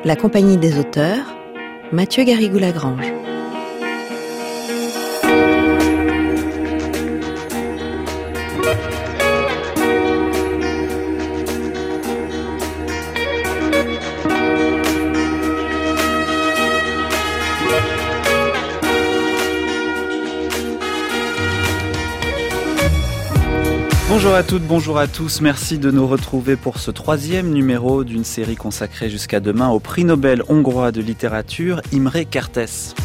La Compagnie des auteurs, Mathieu Garrigou-Lagrange. Bonjour à toutes, bonjour à tous, merci de nous retrouver pour ce 3e numéro d'une série consacrée jusqu'à demain au prix Nobel hongrois de littérature Imre Kertész.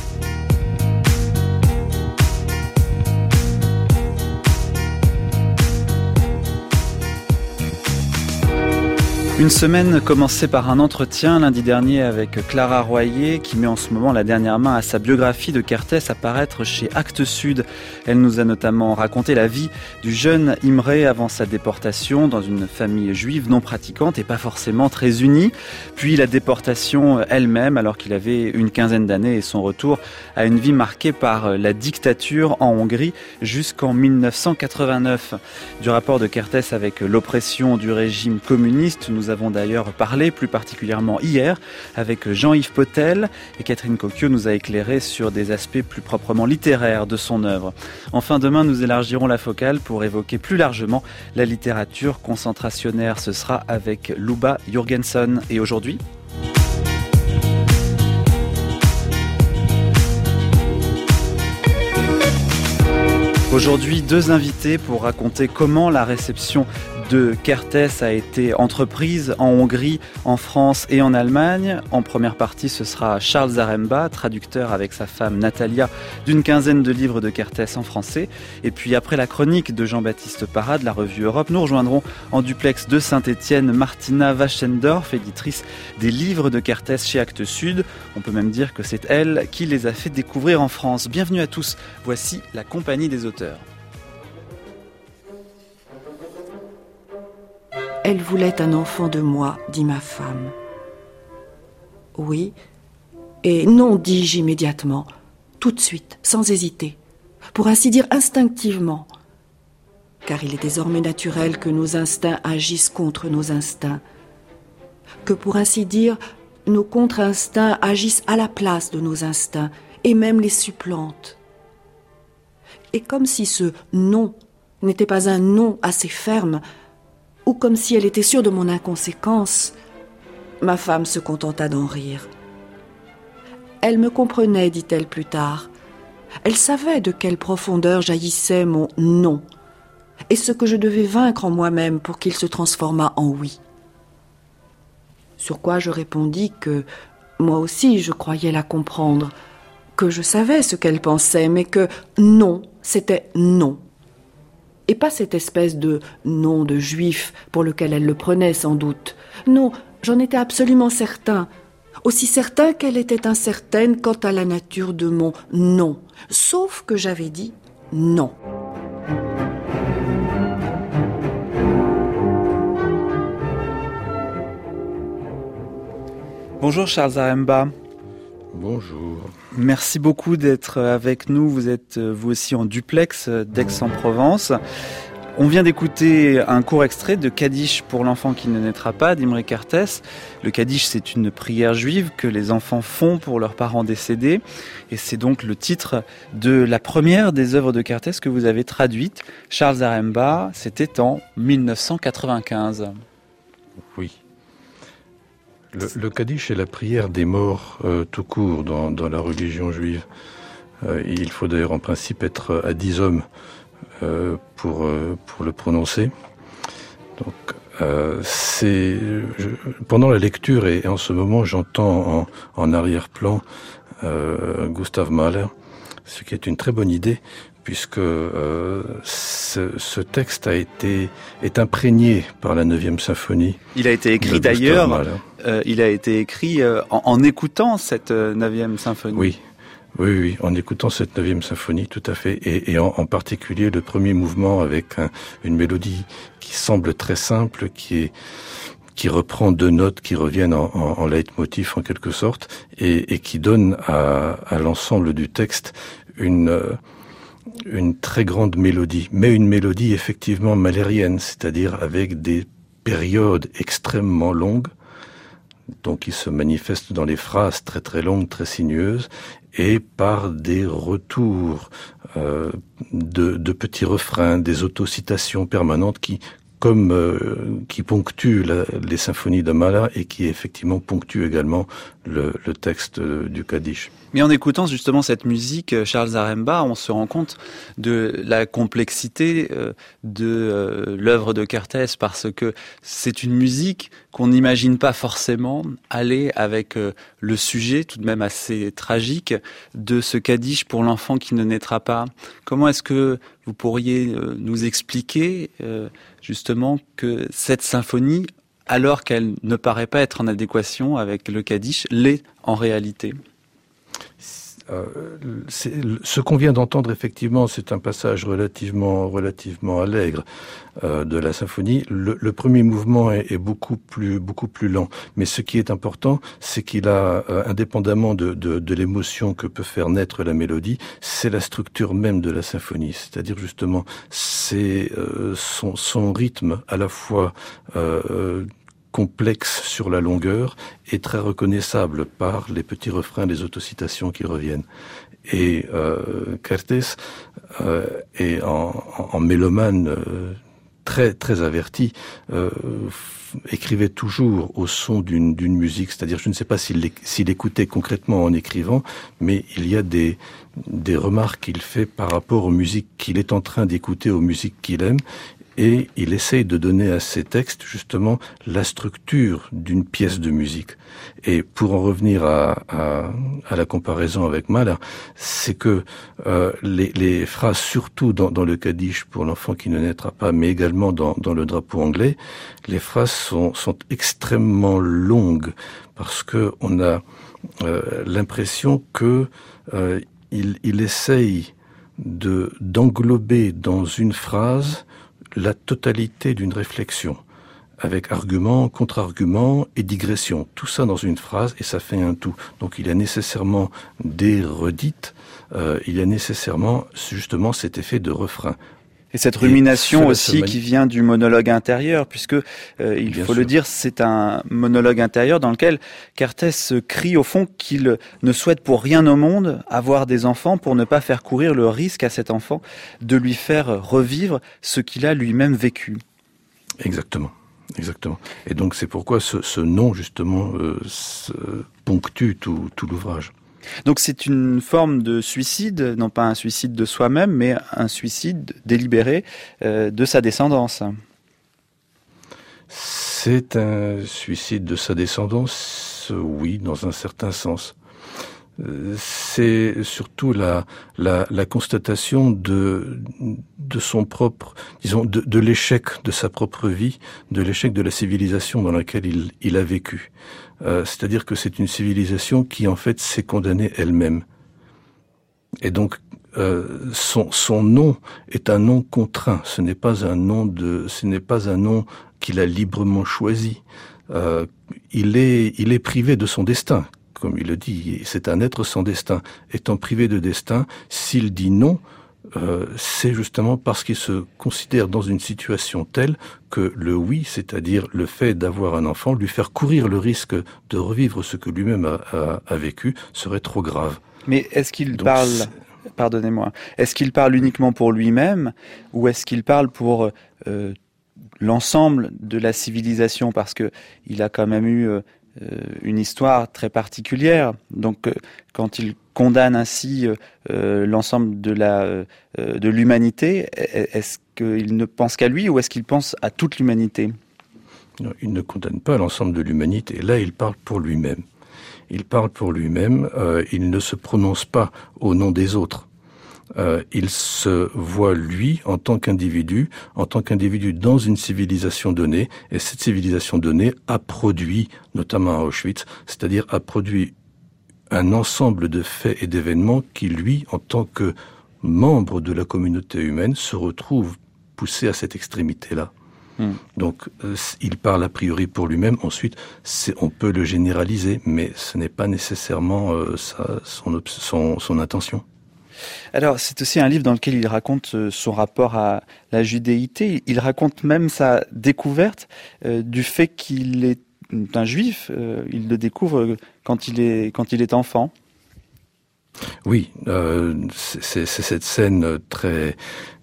Une semaine commencée par un entretien lundi dernier avec Clara Royer qui met en ce moment la dernière main à sa biographie de Kertész à paraître chez Actes Sud. Elle nous a notamment raconté la vie du jeune Imre avant sa déportation dans une famille juive non pratiquante et pas forcément très unie. Puis la déportation elle-même alors qu'il avait une quinzaine d'années et son retour à une vie marquée par la dictature en Hongrie jusqu'en 1989. Du rapport de Kertész avec l'oppression du régime communiste, nous avons d'ailleurs parlé plus particulièrement hier avec Jean-Yves Potel et Catherine Cocchio nous a éclairé sur des aspects plus proprement littéraires de son œuvre. Enfin, demain, nous élargirons la focale pour évoquer plus largement la littérature concentrationnaire. Ce sera avec Luba Jürgenson. Et aujourd'hui ? Aujourd'hui, 2 invités pour raconter comment la réception de Kertész a été entreprise en Hongrie, en France et en Allemagne. En première partie, ce sera Charles Zaremba, traducteur avec sa femme Natalia d'une quinzaine de livres de Kertész en français. Et puis après la chronique de Jean-Baptiste Parra de la revue Europe, nous rejoindrons en duplex de Saint-Étienne Martina Waschendorf, éditrice des livres de Kertész chez Actes Sud. On peut même dire que c'est elle qui les a fait découvrir en France. Bienvenue à tous, voici la Compagnie des auteurs. Elle voulait un enfant de moi, dit ma femme. Oui, et non, dis-je immédiatement, tout de suite, sans hésiter, pour ainsi dire instinctivement, car il est désormais naturel que nos instincts agissent contre nos instincts, que pour ainsi dire, nos contre-instincts agissent à la place de nos instincts, et même les supplantent. Et comme si ce « non » n'était pas un « non » assez ferme, ou comme si elle était sûre de mon inconséquence, ma femme se contenta d'en rire. Elle me comprenait, dit-elle plus tard. Elle savait de quelle profondeur jaillissait mon « non » et ce que je devais vaincre en moi-même pour qu'il se transformât en « oui ». Sur quoi je répondis que moi aussi je croyais la comprendre, que je savais ce qu'elle pensait, mais que « non » c'était « non ». Et pas cette espèce de nom de juif pour lequel elle le prenait sans doute. Non, j'en étais absolument certain. Aussi certain qu'elle était incertaine quant à la nature de mon non. Sauf que j'avais dit non. Bonjour Charles Zaremba. Bonjour. Merci beaucoup d'être avec nous. Vous êtes vous aussi en duplex d'Aix-en-Provence. On vient d'écouter un court extrait de Kaddish pour l'enfant qui ne naîtra pas d'Imre Kertész. Le Kaddish, c'est une prière juive que les enfants font pour leurs parents décédés. Et c'est donc le titre de la première des œuvres de Kertész que vous avez traduite. Charles Zaremba, c'était en 1995. Oui. Le Kaddish est la prière des morts tout court dans la religion juive. Il faut d'ailleurs en principe être à 10 hommes pour le prononcer. Donc, pendant la lecture et en ce moment, j'entends en arrière-plan Gustav Mahler, ce qui est une très bonne idée, puisque ce texte est imprégné par la 9e symphonie. Il a été écrit d'ailleurs, il a été écrit en écoutant cette 9e symphonie. Oui, en écoutant cette 9e symphonie, tout à fait, et en particulier le premier mouvement avec une mélodie qui semble très simple, qui reprend 2 notes qui reviennent en leitmotiv en quelque sorte, et qui donne à l'ensemble du texte une très grande mélodie, mais une mélodie effectivement mahlérienne, c'est-à-dire avec des périodes extrêmement longues, donc qui se manifeste dans les phrases très très longues, très sinueuses, et par des retours de petits refrains, des autocitations permanentes qui ponctuent les symphonies de Mahler et qui effectivement ponctuent également le texte du Kaddish. Mais en écoutant justement cette musique, Charles Zaremba, on se rend compte de la complexité de l'œuvre de Kertész, parce que c'est une musique qu'on n'imagine pas forcément aller avec le sujet tout de même assez tragique de ce Kaddish pour l'enfant qui ne naîtra pas. Comment est-ce que vous pourriez nous expliquer justement que cette symphonie, alors qu'elle ne paraît pas être en adéquation avec le Kaddish, l'est en réalité? Ce qu'on vient d'entendre, effectivement, c'est un passage relativement allègre de la symphonie. Le premier mouvement est beaucoup plus lent. Mais ce qui est important, c'est qu'il a, indépendamment de l'émotion que peut faire naître la mélodie, c'est la structure même de la symphonie. C'est-à-dire justement, c'est son rythme à la fois complexe sur la longueur et très reconnaissable par les petits refrains, les autocitations qui reviennent. Et Kertész est en mélomane très très averti, écrivait toujours au son d'une musique, c'est-à-dire je ne sais pas s'il écoutait concrètement en écrivant, mais il y a des remarques qu'il fait par rapport aux musiques qu'il est en train d'écouter, aux musiques qu'il aime. Et il essaye de donner à ses textes, justement, la structure d'une pièce de musique. Et pour en revenir à la comparaison avec Mahler, c'est que les phrases, surtout dans le Kaddish pour l'enfant qui ne naîtra pas, mais également dans le drapeau anglais, les phrases sont extrêmement longues, parce que on a l'impression que il essaye d'englober dans une phrase la totalité d'une réflexion, avec argument, contre-argument et digression. Tout ça dans une phrase et ça fait un tout. Donc il y a nécessairement des redites, il y a nécessairement justement cet effet de refrain. Et cette rumination aussi qui vient du monologue intérieur, puisque il faut le dire, c'est un monologue intérieur dans lequel Kertész crie au fond qu'il ne souhaite pour rien au monde avoir des enfants pour ne pas faire courir le risque à cet enfant de lui faire revivre ce qu'il a lui-même vécu. Exactement. Et donc c'est pourquoi ce nom justement ponctue tout l'ouvrage. Donc c'est une forme de suicide, non pas un suicide de soi-même, mais un suicide délibéré de sa descendance. C'est un suicide de sa descendance, oui, dans un certain sens. C'est surtout la constatation de son propre, disons, de l'échec de sa propre vie, de l'échec de la civilisation dans laquelle il a vécu. C'est-à-dire que c'est une civilisation qui, en fait, s'est condamnée elle-même. Et donc, son nom est un nom contraint. Ce n'est pas un nom qu'il a librement choisi. Il est privé de son destin. Comme il le dit, c'est un être sans destin. Étant privé de destin, s'il dit non, c'est justement parce qu'il se considère dans une situation telle que le oui, c'est-à-dire le fait d'avoir un enfant, lui faire courir le risque de revivre ce que lui-même a vécu, serait trop grave. Mais est-ce qu'il parle, pardonnez-moi, est-ce qu'il parle uniquement pour lui-même ou est-ce qu'il parle pour l'ensemble de la civilisation? Parce que il a quand même eu une histoire très particulière. Donc, quand il condamne ainsi l'ensemble de l'humanité, est-ce qu'il ne pense qu'à lui ou est-ce qu'il pense à toute l'humanité? Non, il ne condamne pas l'ensemble de l'humanité. Là, il parle pour lui-même. Il parle pour lui-même. Il ne se prononce pas au nom des autres. Il se voit, lui, en tant qu'individu dans une civilisation donnée, et cette civilisation donnée a produit, notamment à Auschwitz, c'est-à-dire a produit un ensemble de faits et d'événements qui, lui, en tant que membre de la communauté humaine, se retrouve poussé à cette extrémité-là. Donc, il parle a priori pour lui-même. Ensuite, on peut le généraliser, mais ce n'est pas nécessairement son intention. Alors, c'est aussi un livre dans lequel il raconte son rapport à la judéité. Il raconte même sa découverte du fait qu'il est un juif. Il le découvre quand il est enfant. Oui, c'est cette scène très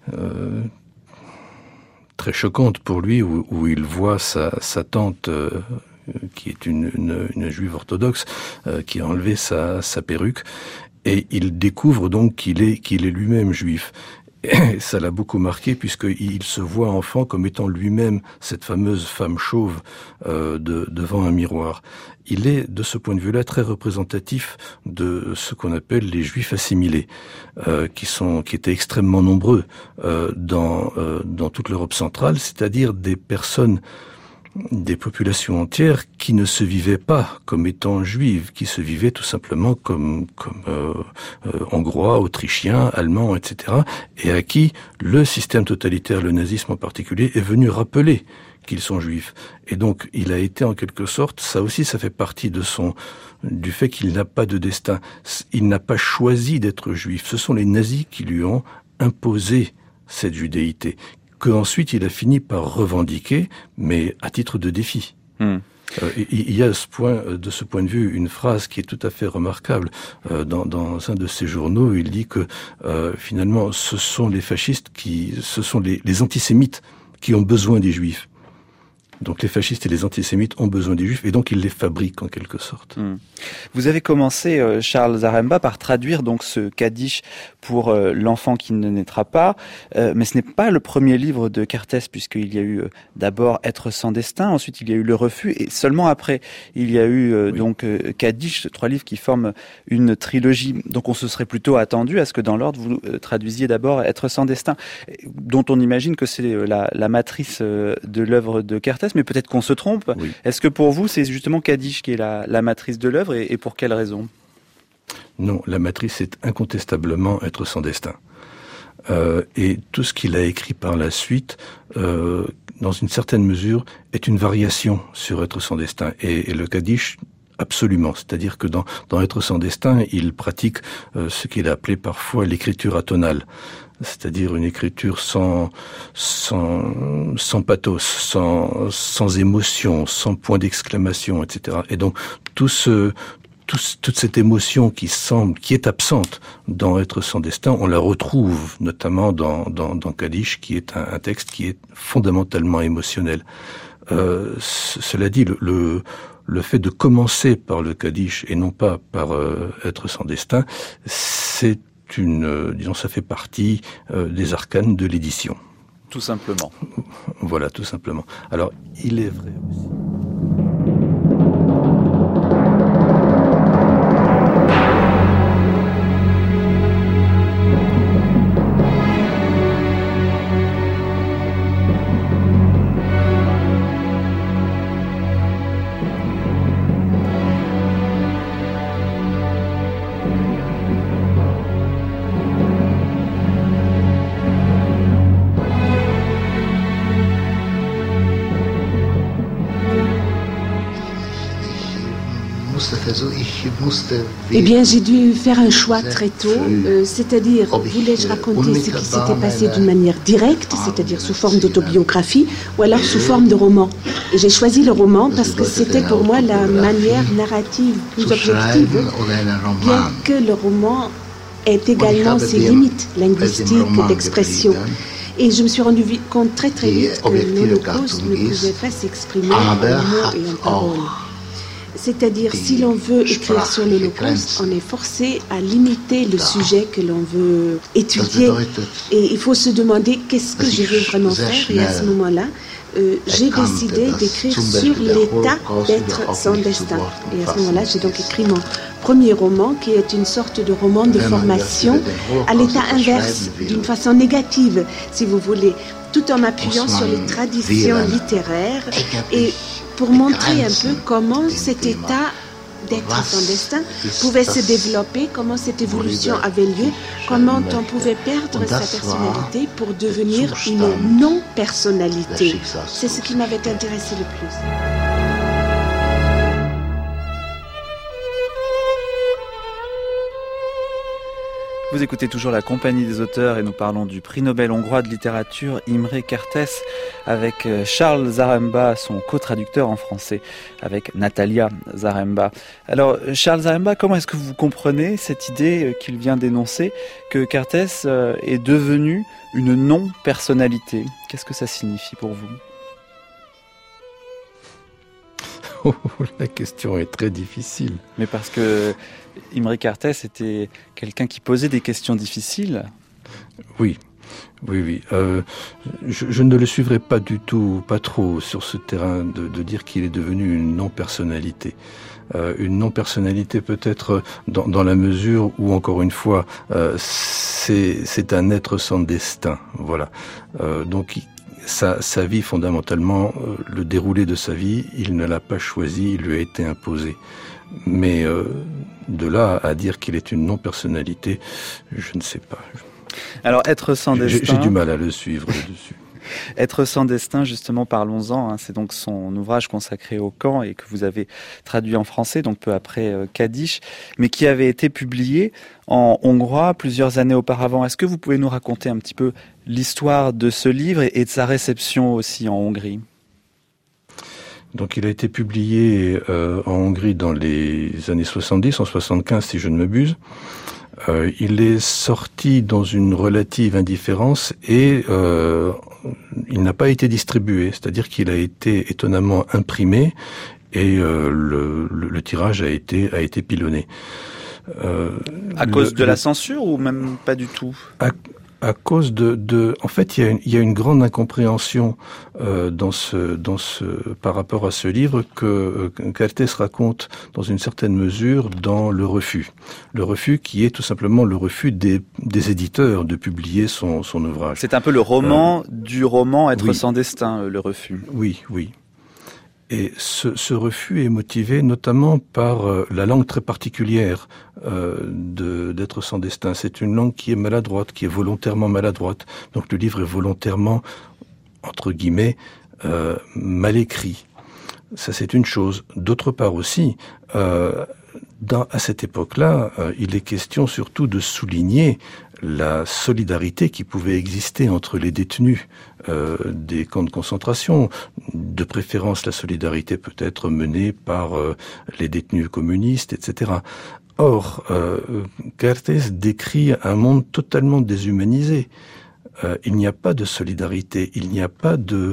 choquante pour lui où il voit sa tante qui est une juive orthodoxe qui a enlevé sa perruque, et il découvre donc qu'il est lui-même juif. Et ça l'a beaucoup marqué puisqu'il se voit enfant comme étant lui-même cette fameuse femme chauve devant un miroir. Il est, de ce point de vue-là, très représentatif de ce qu'on appelle les juifs assimilés, qui étaient extrêmement nombreux dans toute l'Europe centrale, c'est-à-dire des populations entières qui ne se vivaient pas comme étant juives, qui se vivaient tout simplement comme hongrois, autrichiens, allemands, etc., et à qui le système totalitaire, le nazisme en particulier, est venu rappeler qu'ils sont juifs. Et donc, il a été en quelque sorte, ça aussi, ça fait partie du fait qu'il n'a pas de destin. Il n'a pas choisi d'être juif. Ce sont les nazis qui lui ont imposé cette judéité, qu'ensuite il a fini par revendiquer, mais à titre de défi. Il y a de ce point de vue une phrase qui est tout à fait remarquable. Dans un de ses journaux, il dit que finalement ce sont les fascistes ce sont les antisémites qui ont besoin des juifs. Donc les fascistes et les antisémites ont besoin des juifs, et donc ils les fabriquent en quelque sorte. Vous avez commencé, Charles Zaremba, par traduire donc ce Kaddish pour l'enfant qui ne naîtra pas, mais ce n'est pas le premier livre de Kertész, puisqu'il y a eu d'abord Être sans destin, ensuite il y a eu Le refus, et seulement après il y a eu donc Kaddish, 3 livres qui forment une trilogie. Donc on se serait plutôt attendu à ce que dans l'ordre vous traduisiez d'abord Être sans destin, dont on imagine que c'est la matrice de l'œuvre de Kertész. Mais peut-être qu'on se trompe. Oui. Est-ce que pour vous, c'est justement Kaddish qui est la matrice de l'œuvre, et pour quelle raison ? Non, la matrice est incontestablement Être sans destin. Et tout ce qu'il a écrit par la suite, dans une certaine mesure, est une variation sur Être sans destin. Et le Kaddish, absolument. C'est-à-dire que dans Être sans destin, il pratique ce qu'il a appelé parfois l'écriture atonale. C'est-à-dire une écriture sans pathos, sans émotion, sans point d'exclamation, etc. Et donc toute cette émotion qui est absente dans Être sans destin, on la retrouve notamment dans Kaddish, qui est un texte qui est fondamentalement émotionnel. Cela dit, le fait de commencer par le Kaddish et non pas par Être sans destin, ça fait partie des arcanes de l'édition. Tout simplement. Voilà, tout simplement. Alors, il est vrai aussi. Eh bien, j'ai dû faire un choix très tôt, c'est-à-dire, voulais-je raconter ce qui s'était passé d'une manière directe, c'est-à-dire sous forme d'autobiographie, ou alors sous forme de roman. Et j'ai choisi le roman parce que c'était pour moi la manière narrative plus objective, bien que le roman ait également ses limites linguistiques d'expression. Et je me suis rendu compte très très vite que l'Holocauste ne pouvait pas s'exprimer en mots et en paroles. C'est-à-dire, si l'on veut écrire sur l'Holocauste, on est forcé à limiter le sujet que l'on veut étudier. Et il faut se demander qu'est-ce que je veux vraiment faire. Et à ce moment-là, j'ai décidé d'écrire sur l'état d'être sans destin. Et à ce moment-là, j'ai donc écrit mon premier roman, qui est une sorte de roman de formation à l'état inverse, d'une façon négative, si vous voulez, tout en m'appuyant sur les traditions littéraires et pour montrer un peu comment cet état d'être sans destin pouvait se développer, comment cette évolution avait lieu, comment on pouvait perdre sa personnalité pour devenir une non-personnalité. C'est ce qui m'avait intéressé le plus. Vous écoutez toujours la Compagnie des auteurs et nous parlons du prix Nobel hongrois de littérature Imre Kertész avec Charles Zaremba, son co-traducteur en français avec Natalia Zaremba. Alors Charles Zaremba, comment est-ce que vous comprenez cette idée qu'il vient d'énoncer que Kertész est devenu une non-personnalité? Qu'est-ce que ça signifie pour vous? La question est très difficile. Mais parce que Imre Kertész était quelqu'un qui posait des questions difficiles. Oui. Je ne le suivrai pas du tout, pas trop sur ce terrain de dire qu'il est devenu une non-personnalité. Une non-personnalité peut-être dans la mesure où, encore une fois, c'est un être sans destin. Voilà. Donc sa vie, fondamentalement, le déroulé de sa vie, il ne l'a pas choisi, il lui a été imposé. Mais de là à dire qu'il est une non-personnalité, je ne sais pas. Alors, être sans destin... J'ai du mal à le suivre là-dessus. Être sans destin, justement, parlons-en. C'est donc son ouvrage consacré au camp et que vous avez traduit en français, donc peu après Kadish, mais qui avait été publié en hongrois plusieurs années auparavant. Est-ce que vous pouvez nous raconter un petit peu l'histoire de ce livre et de sa réception aussi en Hongrie ? Donc il a été publié en Hongrie dans les années 70, en 75 si je ne m'abuse. Il est sorti dans une relative indifférence et il n'a pas été distribué, c'est-à-dire qu'il a été étonnamment imprimé et le tirage a été pilonné. À cause de la censure ou même pas du tout ? À cause en fait, il y a une grande incompréhension par rapport à ce livre que Kertész raconte dans une certaine mesure dans le refus. Le refus qui est tout simplement le refus des éditeurs de publier son ouvrage. C'est un peu le roman du roman Être sans destin, le refus. Oui. Et ce refus est motivé notamment par la langue très particulière d'Être sans destin. C'est une langue qui est maladroite, qui est volontairement maladroite. Donc le livre est volontairement, entre guillemets, mal écrit. Ça, c'est une chose. D'autre part aussi, à cette époque-là, il est question surtout de souligner la solidarité qui pouvait exister entre les détenus des camps de concentration. De préférence, la solidarité peut être menée par les détenus communistes, etc. Or, Kertész décrit un monde totalement déshumanisé. Il n'y a pas de solidarité, il n'y a pas de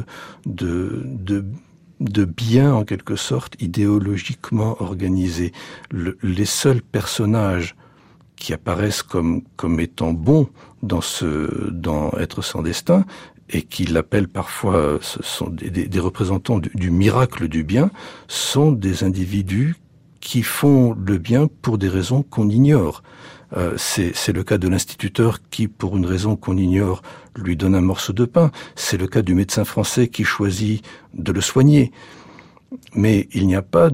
bien, en quelque sorte, idéologiquement organisé. Les seuls personnages qui apparaissent comme étant bons dans Être sans destin, et qui l'appellent parfois, ce sont des représentants du miracle du bien, sont des individus qui font le bien pour des raisons qu'on ignore. C'est le cas de l'instituteur qui, pour une raison qu'on ignore, lui donne un morceau de pain. C'est le cas du médecin français qui choisit de le soigner. Mais il n'y a pas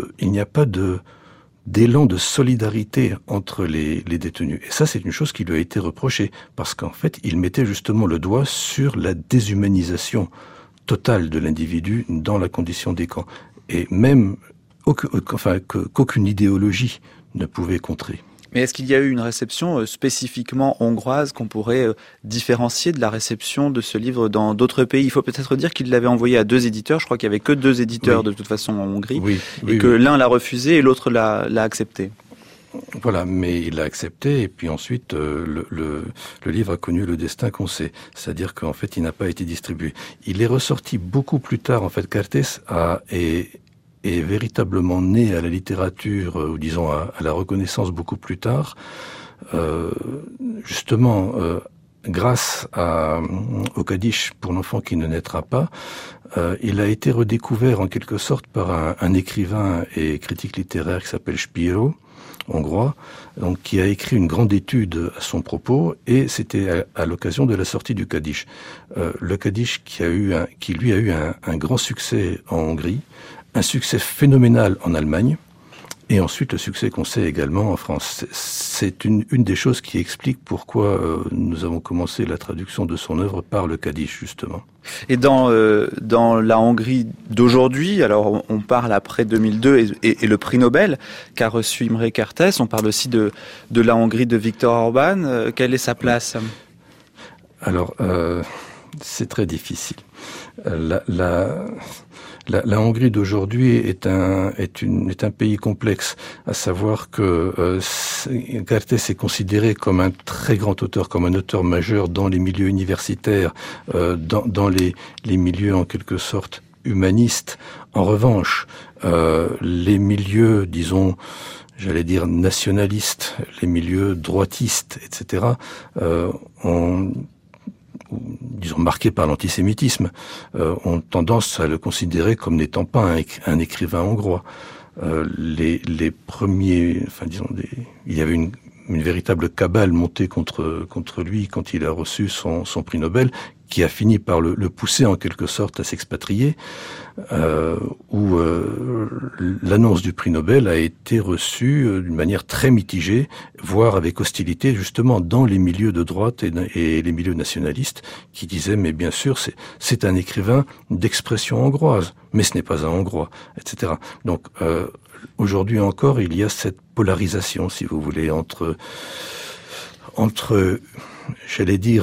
d'élan de solidarité entre les détenus. Et ça, c'est une chose qui lui a été reprochée, parce qu'en fait, il mettait justement le doigt sur la déshumanisation totale de l'individu dans la condition des camps. Et même qu'aucune idéologie ne pouvait contrer. Mais est-ce qu'il y a eu une réception spécifiquement hongroise qu'on pourrait différencier de la réception de ce livre dans d'autres pays ? Il faut peut-être dire qu'il l'avait envoyé à 2 éditeurs. Je crois qu'il n'y avait que 2 éditeurs de toute façon en Hongrie. Et que l'un l'a refusé et l'autre l'a accepté. Voilà, mais il l'a accepté et puis ensuite le livre a connu le destin qu'on sait. C'est-à-dire qu'en fait, il n'a pas été distribué. Il est ressorti beaucoup plus tard. En fait, Kertész est véritablement né à la littérature, ou disons à la reconnaissance beaucoup plus tard, justement grâce au Kadish pour l'enfant qui ne naîtra pas. Il a été redécouvert en quelque sorte par un écrivain et critique littéraire qui s'appelle Spiro, hongrois, donc qui a écrit une grande étude à son propos, et c'était à l'occasion de la sortie du Kadish. Le Kadish qui lui a eu un grand succès en Hongrie, un succès phénoménal en Allemagne, Et ensuite, le succès qu'on sait également en France. C'est une des choses qui explique pourquoi nous avons commencé la traduction de son œuvre par le Kaddish, justement. Et dans la Hongrie d'aujourd'hui, alors on parle après 2002 et le prix Nobel qu'a reçu Imre Kertész, on parle aussi de la Hongrie de Viktor Orban. Quelle est sa place ? Alors, c'est très difficile. La Hongrie d'aujourd'hui est un pays complexe, à savoir que Kertész est considéré comme un très grand auteur, comme un auteur majeur dans les milieux universitaires, dans les milieux en quelque sorte humanistes. En revanche, les milieux, disons, j'allais dire nationalistes, les milieux droitistes, etc., disons marqués par l'antisémitisme, ont tendance à le considérer comme n'étant pas un écrivain hongrois. Les premiers, il y avait une véritable cabale montée contre lui quand il a reçu son prix Nobel, qui a fini par le pousser en quelque sorte à s'expatrier, où l'annonce du prix Nobel a été reçue d'une manière très mitigée, voire avec hostilité justement dans les milieux de droite et les milieux nationalistes, qui disaient mais bien sûr c'est un écrivain d'expression hongroise, mais ce n'est pas un Hongrois, etc. Donc aujourd'hui encore il y a cette polarisation, si vous voulez, entre j'allais dire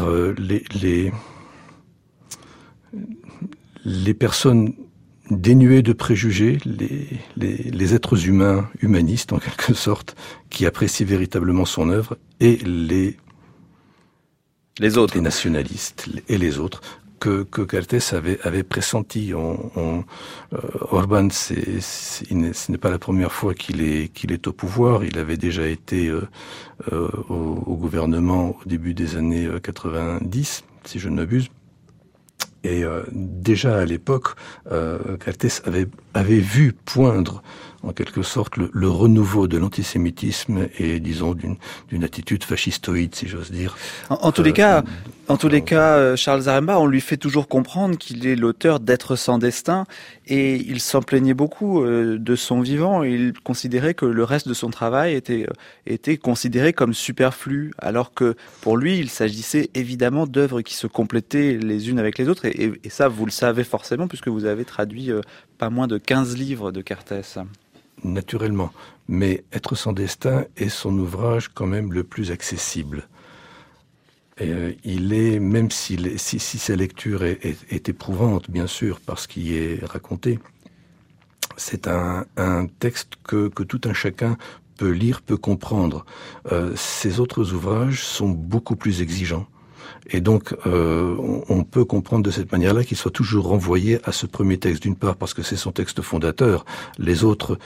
les personnes dénuées de préjugés, les êtres humains, humanistes en quelque sorte, qui apprécient véritablement son œuvre, et les autres, les nationalistes et les autres, que Kertész avait pressenti. Orban, ce n'est pas la première fois qu'il est au pouvoir. Il avait déjà été au gouvernement au début des années 90, si je ne m'abuse. Et déjà à l'époque, Kertész avait vu poindre en quelque sorte le renouveau de l'antisémitisme et disons d'une attitude fascistoïde, si j'ose dire. En tous les cas, Charles Zaremba, on lui fait toujours comprendre qu'il est l'auteur d'Être sans destin, et il s'en plaignait beaucoup de son vivant. Il considérait que le reste de son travail était considéré comme superflu, alors que pour lui, il s'agissait évidemment d'œuvres qui se complétaient les unes avec les autres, et ça, vous le savez forcément, puisque vous avez traduit pas moins de 15 livres de Kertész. Naturellement, mais Être sans destin est son ouvrage quand même le plus accessible. Et il est, même si sa lecture est éprouvante, bien sûr, par ce qui est raconté, c'est un texte que tout un chacun peut lire, peut comprendre. Ses autres ouvrages sont beaucoup plus exigeants. Et donc, on peut comprendre de cette manière-là qu'il soit toujours renvoyé à ce premier texte, d'une part parce que c'est son texte fondateur. Les autres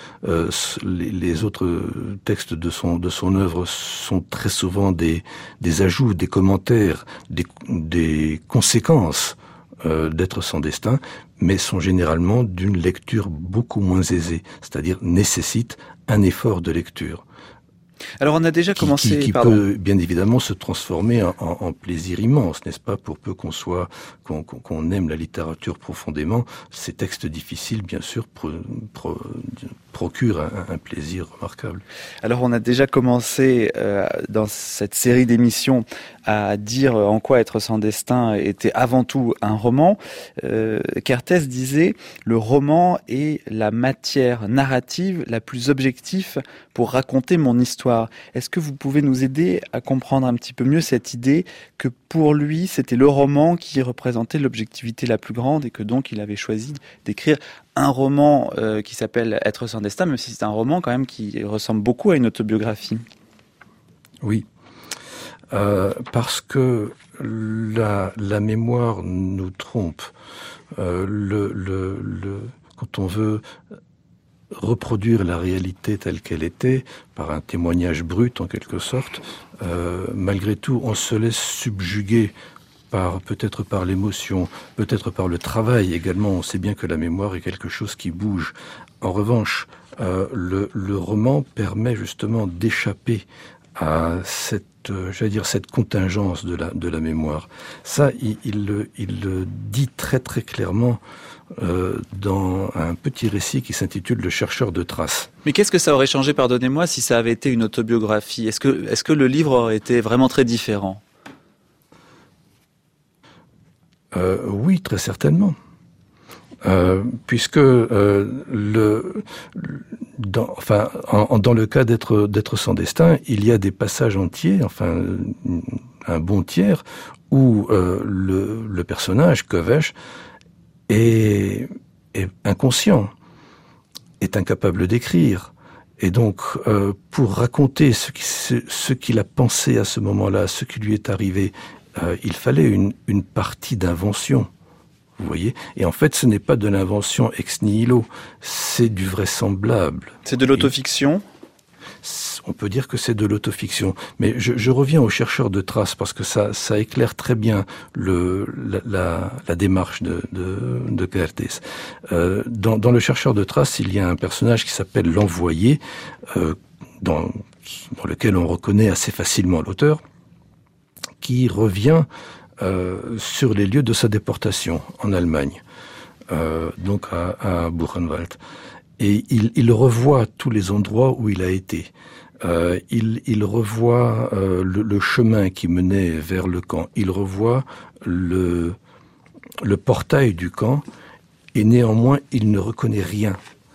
textes de son œuvre sont très souvent des ajouts, des commentaires, des conséquences d'Être sans destin, mais sont généralement d'une lecture beaucoup moins aisée, c'est-à-dire nécessitent un effort de lecture. Alors on a déjà commencé... Qui peut bien évidemment se transformer en plaisir immense, n'est-ce pas? Pour peu qu'on aime la littérature profondément, ces textes difficiles, bien sûr, procurent un plaisir remarquable. Alors on a déjà commencé dans cette série d'émissions à dire en quoi Être sans destin était avant tout un roman. Kertész disait « Le roman est la matière narrative la plus objective pour raconter mon histoire ». Est-ce que vous pouvez nous aider à comprendre un petit peu mieux cette idée que pour lui, c'était le roman qui représentait l'objectivité la plus grande et que donc il avait choisi d'écrire un roman qui s'appelle Être sans destin, même si c'est un roman quand même qui ressemble beaucoup à une autobiographie? Oui, parce que la mémoire nous trompe. Quand on veut reproduire la réalité telle qu'elle était, par un témoignage brut en quelque sorte, malgré tout, on se laisse subjuguer peut-être par l'émotion, peut-être par le travail également. On sait bien que la mémoire est quelque chose qui bouge. En revanche, le roman permet justement d'échapper à cette contingence de la mémoire. Ça, il le dit très très clairement dans un petit récit qui s'intitule Le chercheur de traces. Mais qu'est-ce que ça aurait changé, pardonnez-moi, si ça avait été une autobiographie ? Est-ce que le livre aurait été vraiment très différent ? Oui, très certainement. Puisque dans le cas d'être sans destin, il y a des passages entiers, enfin un bon tiers, où le personnage, Kövesi, est inconscient, est incapable d'écrire. Et donc, pour raconter ce qu'il a pensé à ce moment-là, ce qui lui est arrivé, il fallait une partie d'invention. Vous voyez ? Et en fait, ce n'est pas de l'invention ex nihilo, c'est du vraisemblable. C'est de l'autofiction ? On peut dire que c'est de l'autofiction. Mais je reviens au chercheur de traces, parce que ça éclaire très bien la démarche de Kertész. Dans le chercheur de traces, il y a un personnage qui s'appelle l'envoyé, dans lequel on reconnaît assez facilement l'auteur, qui revient sur les lieux de sa déportation en Allemagne, donc à Buchenwald. Et il revoit tous les endroits où il a été. Il revoit le chemin qui menait vers le camp. Il revoit le portail du camp, et néanmoins, il ne reconnaît rien.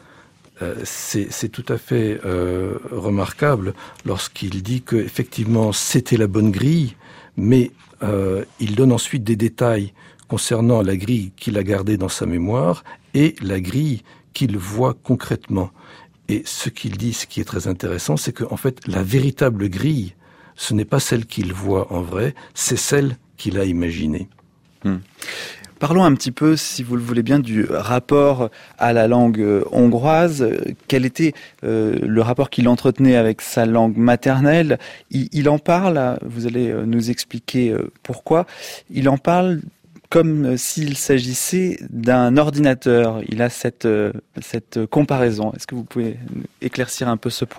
C'est tout à fait remarquable lorsqu'il dit que effectivement c'était la bonne grille, mais il donne ensuite des détails concernant la grille qu'il a gardée dans sa mémoire et la grille qu'il voit concrètement. Et ce qu'il dit, ce qui est très intéressant, c'est qu'en fait, la véritable grille, ce n'est pas celle qu'il voit en vrai, c'est celle qu'il a imaginée. Parlons un petit peu, si vous le voulez bien, du rapport à la langue hongroise. Quel était le rapport qu'il entretenait avec sa langue maternelle ? Il en parle, vous allez nous expliquer pourquoi, il en parle comme s'il s'agissait d'un ordinateur. Il a cette comparaison. Est-ce que vous pouvez éclaircir un peu ce point ?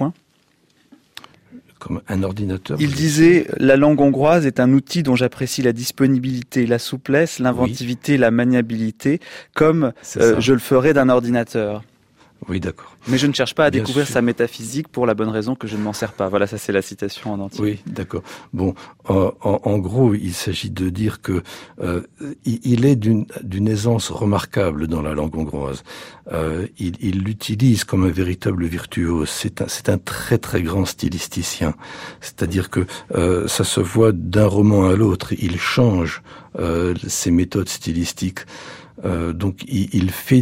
Comme un ordinateur. Il disait « La langue hongroise est un outil dont j'apprécie la disponibilité, la souplesse, l'inventivité, oui, la maniabilité, comme je le ferais d'un ordinateur. » Oui, d'accord. Mais je ne cherche pas à Bien découvrir sûr. sa métaphysique pour la bonne raison que je ne m'en sers pas. Voilà, ça c'est la citation en entier. Oui, d'accord. Bon, en gros, il s'agit de dire que il est d'une aisance remarquable dans la langue hongroise. Il l'utilise comme un véritable virtuose. C'est un très très grand stylisticien. C'est-à-dire que ça se voit d'un roman à l'autre. Il change ses méthodes stylistiques. Donc il fait...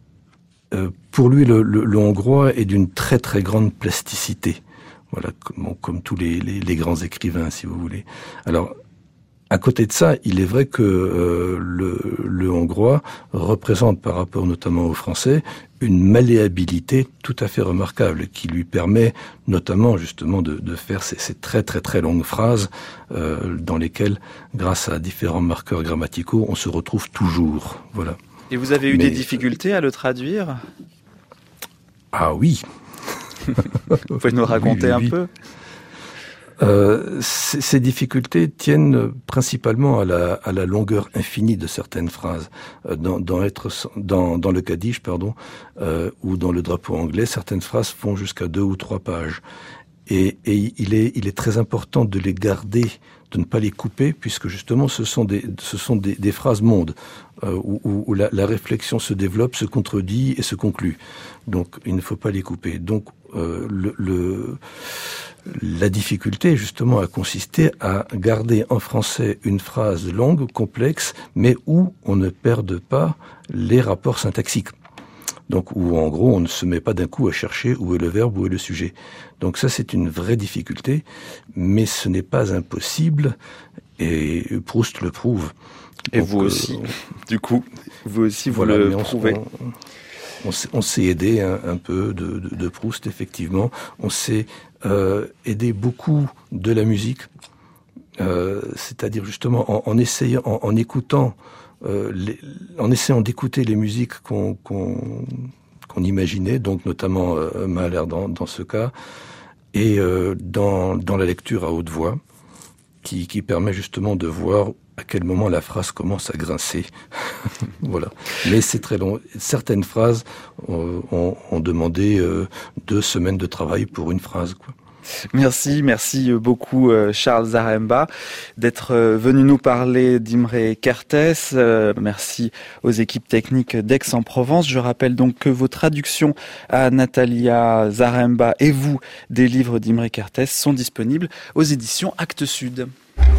pour lui, le hongrois est d'une très très grande plasticité. Voilà, comme tous les grands écrivains, si vous voulez. Alors, à côté de ça, il est vrai que le hongrois représente, par rapport notamment au français, une malléabilité tout à fait remarquable, qui lui permet notamment justement de faire ces très très très longues phrases dans lesquelles, grâce à différents marqueurs grammaticaux, on se retrouve toujours. Voilà. Et vous avez eu des difficultés à le traduire ? Ah oui. Vous pouvez nous raconter un peu ? Ces difficultés tiennent principalement à la longueur infinie de certaines phrases. Dans le Kaddish, ou dans le drapeau anglais, certaines phrases font jusqu'à 2 ou 3 pages. Et il est très important de les garder, de ne pas les couper, puisque justement ce sont des phrases mondes où la réflexion se développe, se contredit et se conclut. Donc il ne faut pas les couper. Donc la difficulté justement a consisté à garder en français une phrase longue, complexe, mais où on ne perde pas les rapports syntaxiques. Donc, où en gros, on ne se met pas d'un coup à chercher où est le verbe, où est le sujet. Donc ça, c'est une vraie difficulté, mais ce n'est pas impossible, et Proust le prouve. Et donc, vous aussi, du coup, vous aussi, vous le prouvez. On s'est aidé un peu de Proust, effectivement. On s'est aidé beaucoup de la musique, c'est-à-dire justement en essayant, en écoutant, en essayant d'écouter les musiques qu'on imaginait, donc notamment Mahler dans ce cas, et dans la lecture à haute voix. qui permet justement de voir à quel moment la phrase commence à grincer. Voilà. Mais c'est très long. Certaines phrases ont demandé 2 semaines de travail pour une phrase, quoi. Merci beaucoup Charles Zaremba d'être venu nous parler d'Imre Kertész. Merci aux équipes techniques d'Aix-en-Provence. Je rappelle donc que vos traductions à Natalia Zaremba et vous des livres d'Imre Kertész sont disponibles aux éditions Actes Sud.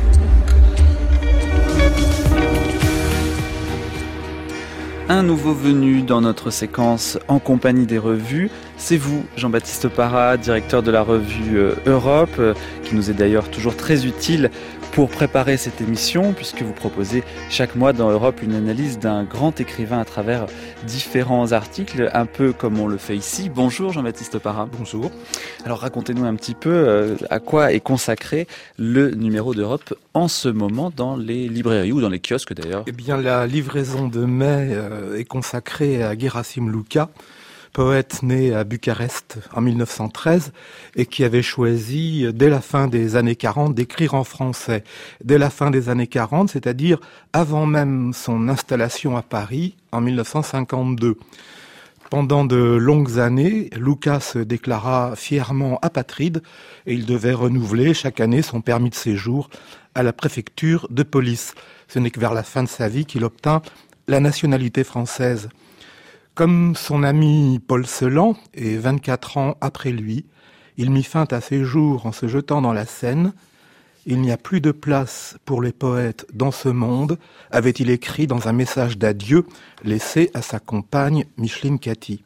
Un nouveau venu dans notre séquence en compagnie des revues, c'est vous, Jean-Baptiste Parra, directeur de la revue Europe, qui nous est d'ailleurs toujours très utile pour préparer cette émission, puisque vous proposez chaque mois dans Europe une analyse d'un grand écrivain à travers différents articles, un peu comme on le fait ici. Bonjour Jean-Baptiste Parra. Bonjour. Alors racontez-nous un petit peu à quoi est consacré le numéro d'Europe en ce moment dans les librairies ou dans les kiosques d'ailleurs. Eh bien, la livraison de mai est consacrée à Gerasim Luca, poète né à Bucarest en 1913 et qui avait choisi, dès la fin des années 40, d'écrire en français. Dès la fin des années 40, c'est-à-dire avant même son installation à Paris en 1952. Pendant de longues années, Luca se déclara fièrement apatride et il devait renouveler chaque année son permis de séjour à la préfecture de police. Ce n'est que vers la fin de sa vie qu'il obtint la nationalité française. Comme son ami Paul Celan, et 24 ans après lui, il mit fin à ses jours en se jetant dans la Seine. Il n'y a plus de place pour les poètes dans ce monde, avait-il écrit dans un message d'adieu laissé à sa compagne Micheline Cathy.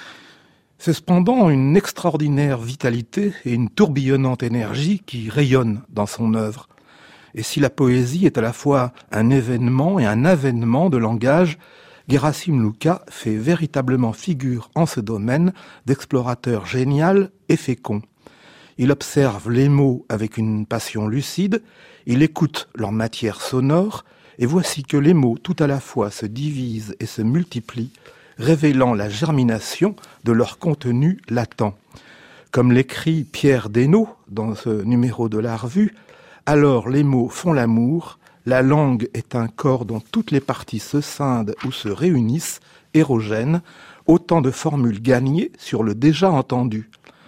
C'est cependant une extraordinaire vitalité et une tourbillonnante énergie qui rayonnent dans son œuvre. Et si la poésie est à la fois un événement et un avènement de langage, Gerasim Luca fait véritablement figure en ce domaine d'explorateur génial et fécond. Il observe les mots avec une passion lucide, il écoute leur matière sonore, et voici que les mots tout à la fois se divisent et se multiplient, révélant la germination de leur contenu latent. Comme l'écrit Pierre Desnaud dans ce numéro de la revue, « Alors les mots font l'amour, la langue est un corps dont toutes les parties se scindent ou se réunissent, érogènes, autant de formules gagnées sur le déjà entendu. »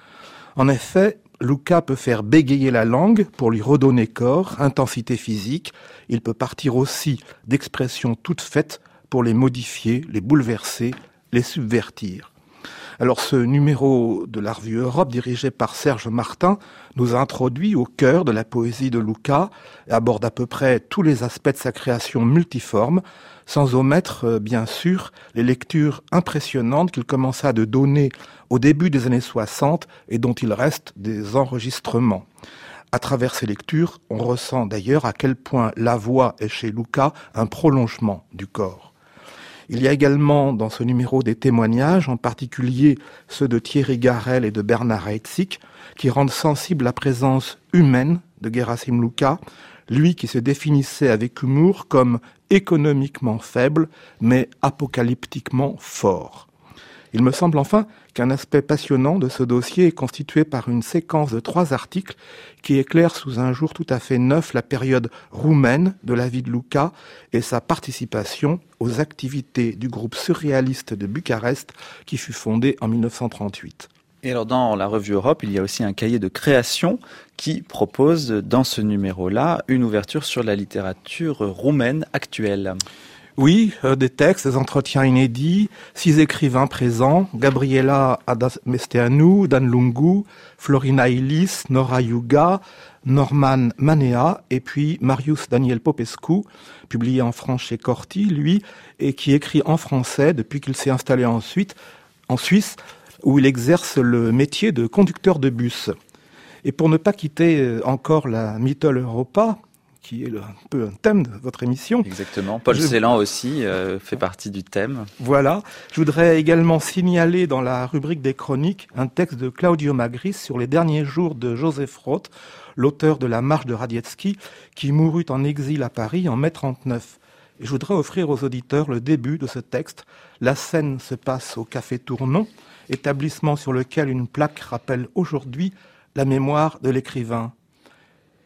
En effet, Luca peut faire bégayer la langue pour lui redonner corps, intensité physique. Il peut partir aussi d'expressions toutes faites pour les modifier, les bouleverser, les subvertir. Alors ce numéro de la revue Europe, dirigé par Serge Martin, nous introduit au cœur de la poésie de Luca et aborde à peu près tous les aspects de sa création multiforme, sans omettre, bien sûr, les lectures impressionnantes qu'il commença de donner au début des années 60 et dont il reste des enregistrements. À travers ces lectures, on ressent d'ailleurs à quel point la voix est chez Luca un prolongement du corps. Il y a également dans ce numéro des témoignages, en particulier ceux de Thierry Garel et de Bernard Heitzig, qui rendent sensible la présence humaine de Gerasim Luca, lui qui se définissait avec humour comme économiquement faible, mais apocalyptiquement fort. Il me semble enfin qu'un aspect passionnant de ce dossier est constitué par une séquence de 3 articles qui éclairent sous un jour tout à fait neuf la période roumaine de la vie de Luca et sa participation aux activités du groupe surréaliste de Bucarest qui fut fondé en 1938. Et alors dans la revue Europe, il y a aussi un cahier de création qui propose dans ce numéro-là une ouverture sur la littérature roumaine actuelle. Oui, des textes, des entretiens inédits, 6 écrivains présents, Gabriela Adamesteanu, Dan Lungu, Florina Ilis, Nora Iuga, Norman Manea et puis Marius Daniel Popescu, publié en France chez Corti, lui, et qui écrit en français depuis qu'il s'est installé en Suisse, où il exerce le métier de conducteur de bus. Et pour ne pas quitter encore la Mittel Europa, qui est un peu un thème de votre émission. Exactement. Paul Celan aussi fait partie du thème. Voilà. Je voudrais également signaler dans la rubrique des chroniques un texte de Claudio Magris sur les derniers jours de Joseph Roth, l'auteur de La Marche de Radetzky, qui mourut en exil à Paris en mai 1939. Et je voudrais offrir aux auditeurs le début de ce texte. La scène se passe au Café Tournon, établissement sur lequel une plaque rappelle aujourd'hui la mémoire de l'écrivain.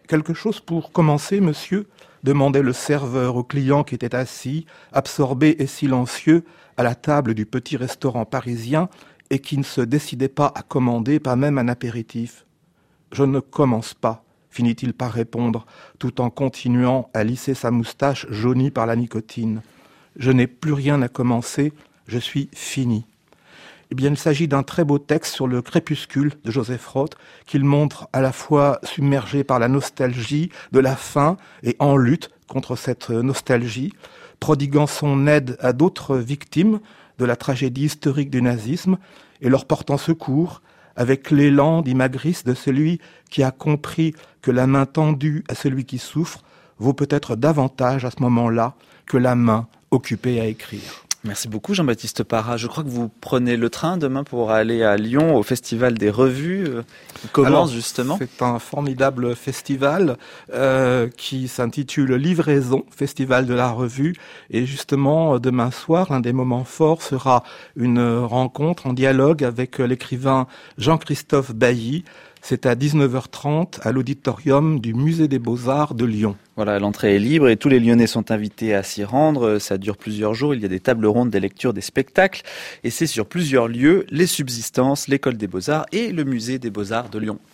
Quelque chose pour commencer, monsieur ? Demandait le serveur au client qui était assis, absorbé et silencieux, à la table du petit restaurant parisien et qui ne se décidait pas à commander, pas même un apéritif. « Je ne commence pas », finit-il par répondre, tout en continuant à lisser sa moustache jaunie par la nicotine. « Je n'ai plus rien à commencer, je suis fini. » Eh bien, il s'agit d'un très beau texte sur le crépuscule de Joseph Roth, qu'il montre à la fois submergé par la nostalgie de la fin et en lutte contre cette nostalgie, prodiguant son aide à d'autres victimes de la tragédie historique du nazisme et leur portant secours avec l'élan, dit Magritte, de celui qui a compris que la main tendue à celui qui souffre vaut peut-être davantage à ce moment-là que la main occupée à écrire. Merci beaucoup Jean-Baptiste Parra. Je crois que vous prenez le train demain pour aller à Lyon au Festival des Revues qui commence justement. C'est un formidable festival qui s'intitule Livraison, Festival de la Revue. Et justement, demain soir, l'un des moments forts sera une rencontre en dialogue avec l'écrivain Jean-Christophe Bailly. C'est à 19h30 à l'auditorium du Musée des Beaux-Arts de Lyon. Voilà, l'entrée est libre et tous les Lyonnais sont invités à s'y rendre. Ça dure plusieurs jours. Il y a des tables rondes, des lectures, des spectacles. Et c'est sur plusieurs lieux, les Subsistances, l'École des Beaux-Arts et le Musée des Beaux-Arts de Lyon.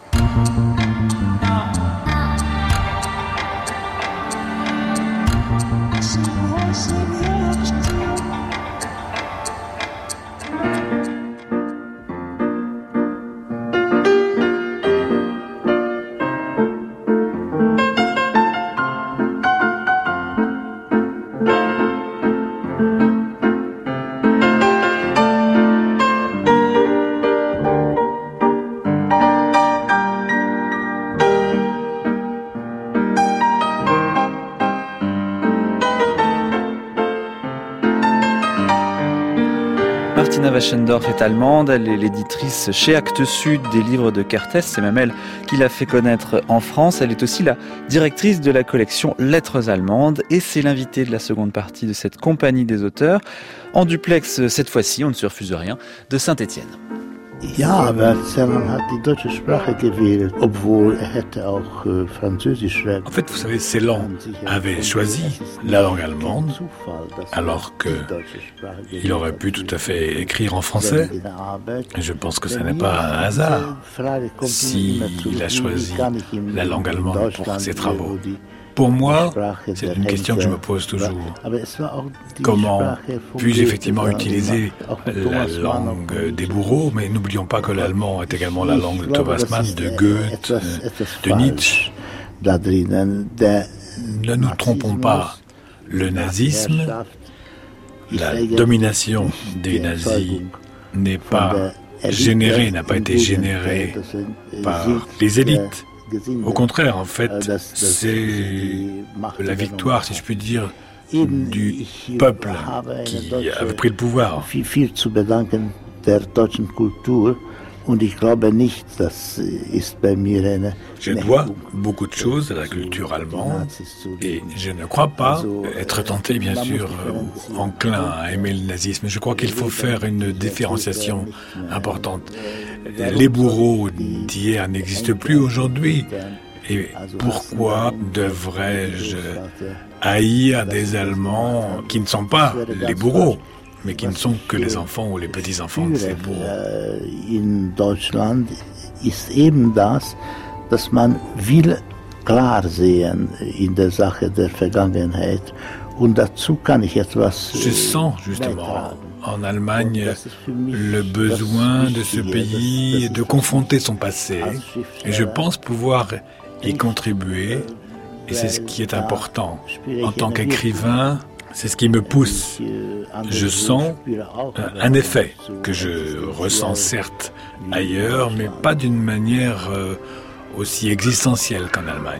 Martina Waschendorf est allemande, elle est l'éditrice chez Actes Sud des livres de Kertész, c'est même elle qui l'a fait connaître en France. Elle est aussi la directrice de la collection Lettres allemandes et c'est l'invitée de la seconde partie de cette compagnie des auteurs, en duplex cette fois-ci, on ne se refuse rien, de Saint-Étienne. Ja, aber Celan hat die deutsche Sprache gewählt, obwohl hätte auch Französisch schreiben. En fait, vous savez, Celan avait choisi la langue allemande, alors qu'il aurait pu tout à fait écrire en français. Je pense que ce n'est pas un hasard s'il a choisi la langue allemande pour ses travaux. Pour moi, c'est une question que je me pose toujours. Comment puis-je effectivement utiliser la langue des bourreaux, mais n'oublions pas que l'allemand est également la langue de Thomas Mann, de Goethe, de Nietzsche. Ne nous trompons pas, le nazisme, la domination des nazis n'a pas été générée par les élites. Au contraire, en fait, c'est la victoire, si je puis dire, du peuple qui avait pris le pouvoir. Je dois beaucoup de choses à la culture allemande et je ne crois pas être tenté, bien sûr, ou enclin à aimer le nazisme. Je crois qu'il faut faire une différenciation importante. Les bourreaux d'hier n'existent plus aujourd'hui. Et pourquoi devrais-je haïr des Allemands qui ne sont pas les bourreaux, mais qui ne sont que les enfants ou les petits-enfants de ces bourreaux? In Deutschland ist eben das, dass man will klar sehen in der Sache der Vergangenheit. Und dazu kann ich etwas. Je sens justement en Allemagne le besoin de ce pays de confronter son passé, et je pense pouvoir y contribuer, et c'est ce qui est important. En tant qu'écrivain, c'est ce qui me pousse. Je sens un effet que je ressens certes ailleurs, mais pas d'une manière aussi existentielle qu'en Allemagne.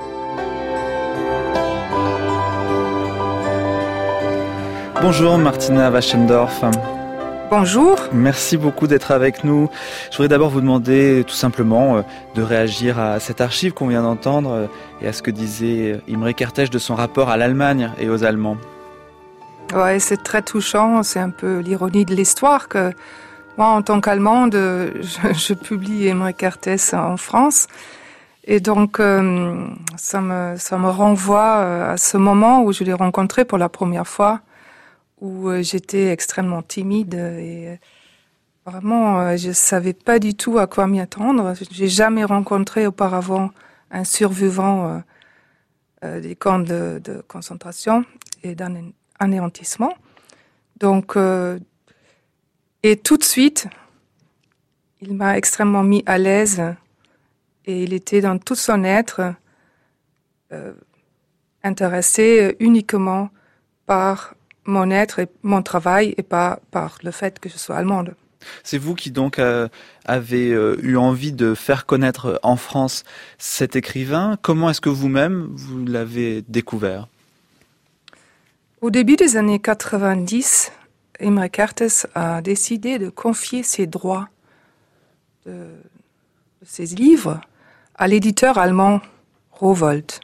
Bonjour Martina Waschendorf. Bonjour. Merci beaucoup d'être avec nous. Je voudrais d'abord vous demander tout simplement de réagir à cette archive qu'on vient d'entendre et à ce que disait Imre Kertész de son rapport à l'Allemagne et aux Allemands. Ouais, c'est très touchant. C'est un peu l'ironie de l'histoire que moi, en tant qu'Allemande, je publie Imre Kertész en France. Et donc, ça me renvoie à ce moment où je l'ai rencontré pour la première fois, où j'étais extrêmement timide et vraiment, je savais pas du tout à quoi m'y attendre. J'ai jamais rencontré auparavant un survivant des camps de concentration et d'anéantissement. Donc, et tout de suite, il m'a extrêmement mis à l'aise. Et il était dans tout son être intéressé uniquement par mon être et mon travail et pas par le fait que je sois allemande. C'est vous qui donc avez eu envie de faire connaître en France cet écrivain. Comment est-ce que vous-même, vous l'avez découvert ? Au début des années 90, Imre Kertész a décidé de confier ses droits de ses livres à l'éditeur allemand Rowohlt.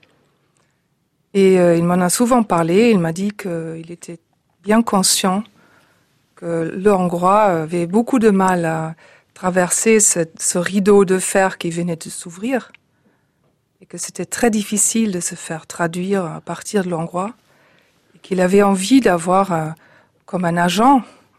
Et il m'en a souvent parlé, il m'a dit qu'il était bien conscient que le hongrois avait beaucoup de mal à traverser ce rideau de fer qui venait de s'ouvrir et que c'était très difficile de se faire traduire à partir de l'hongrois et qu'il avait envie d'avoir comme un agent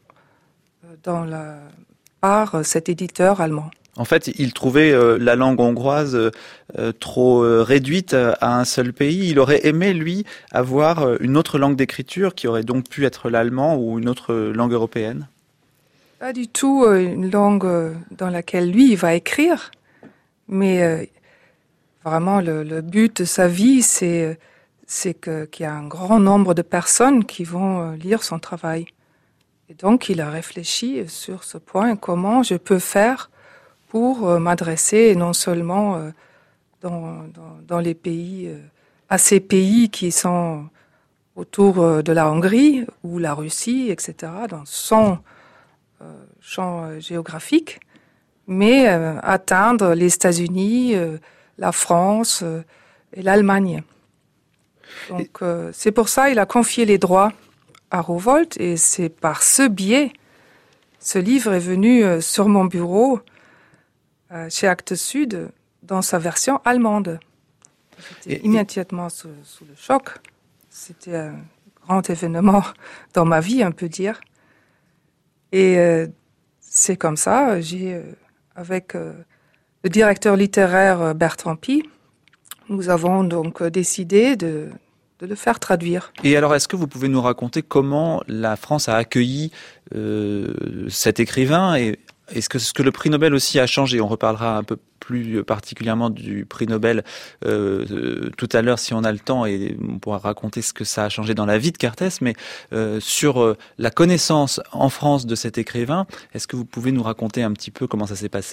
par cet éditeur allemand. En fait, il trouvait la langue hongroise trop réduite à un seul pays. Il aurait aimé, lui, avoir une autre langue d'écriture qui aurait donc pu être l'allemand ou une autre langue européenne. Pas du tout une langue dans laquelle lui, il va écrire. Mais vraiment, le but de sa vie, c'est qu'il y a un grand nombre de personnes qui vont lire son travail. Et donc, il a réfléchi sur ce point, comment je peux faire pour m'adresser non seulement dans les pays, à ces pays qui sont autour de la Hongrie ou la Russie, etc., dans son champ géographique, mais atteindre les États-Unis, la France et l'Allemagne. Donc c'est pour ça qu'il a confié les droits à Rowohlt et c'est par ce biais, ce livre est venu sur mon bureau chez Actes Sud, dans sa version allemande. J'étais immédiatement sous le choc. C'était un grand événement dans ma vie, on peut dire. Et c'est comme ça, avec le directeur littéraire Bertrand Pi, nous avons donc décidé de le faire traduire. Et alors, est-ce que vous pouvez nous raconter comment la France a accueilli cet écrivain et est-ce que le prix Nobel aussi a changé ? On reparlera un peu plus particulièrement du prix Nobel tout à l'heure si on a le temps et on pourra raconter ce que ça a changé dans la vie de Kertész, mais sur la connaissance en France de cet écrivain, est-ce que vous pouvez nous raconter un petit peu comment ça s'est passé ?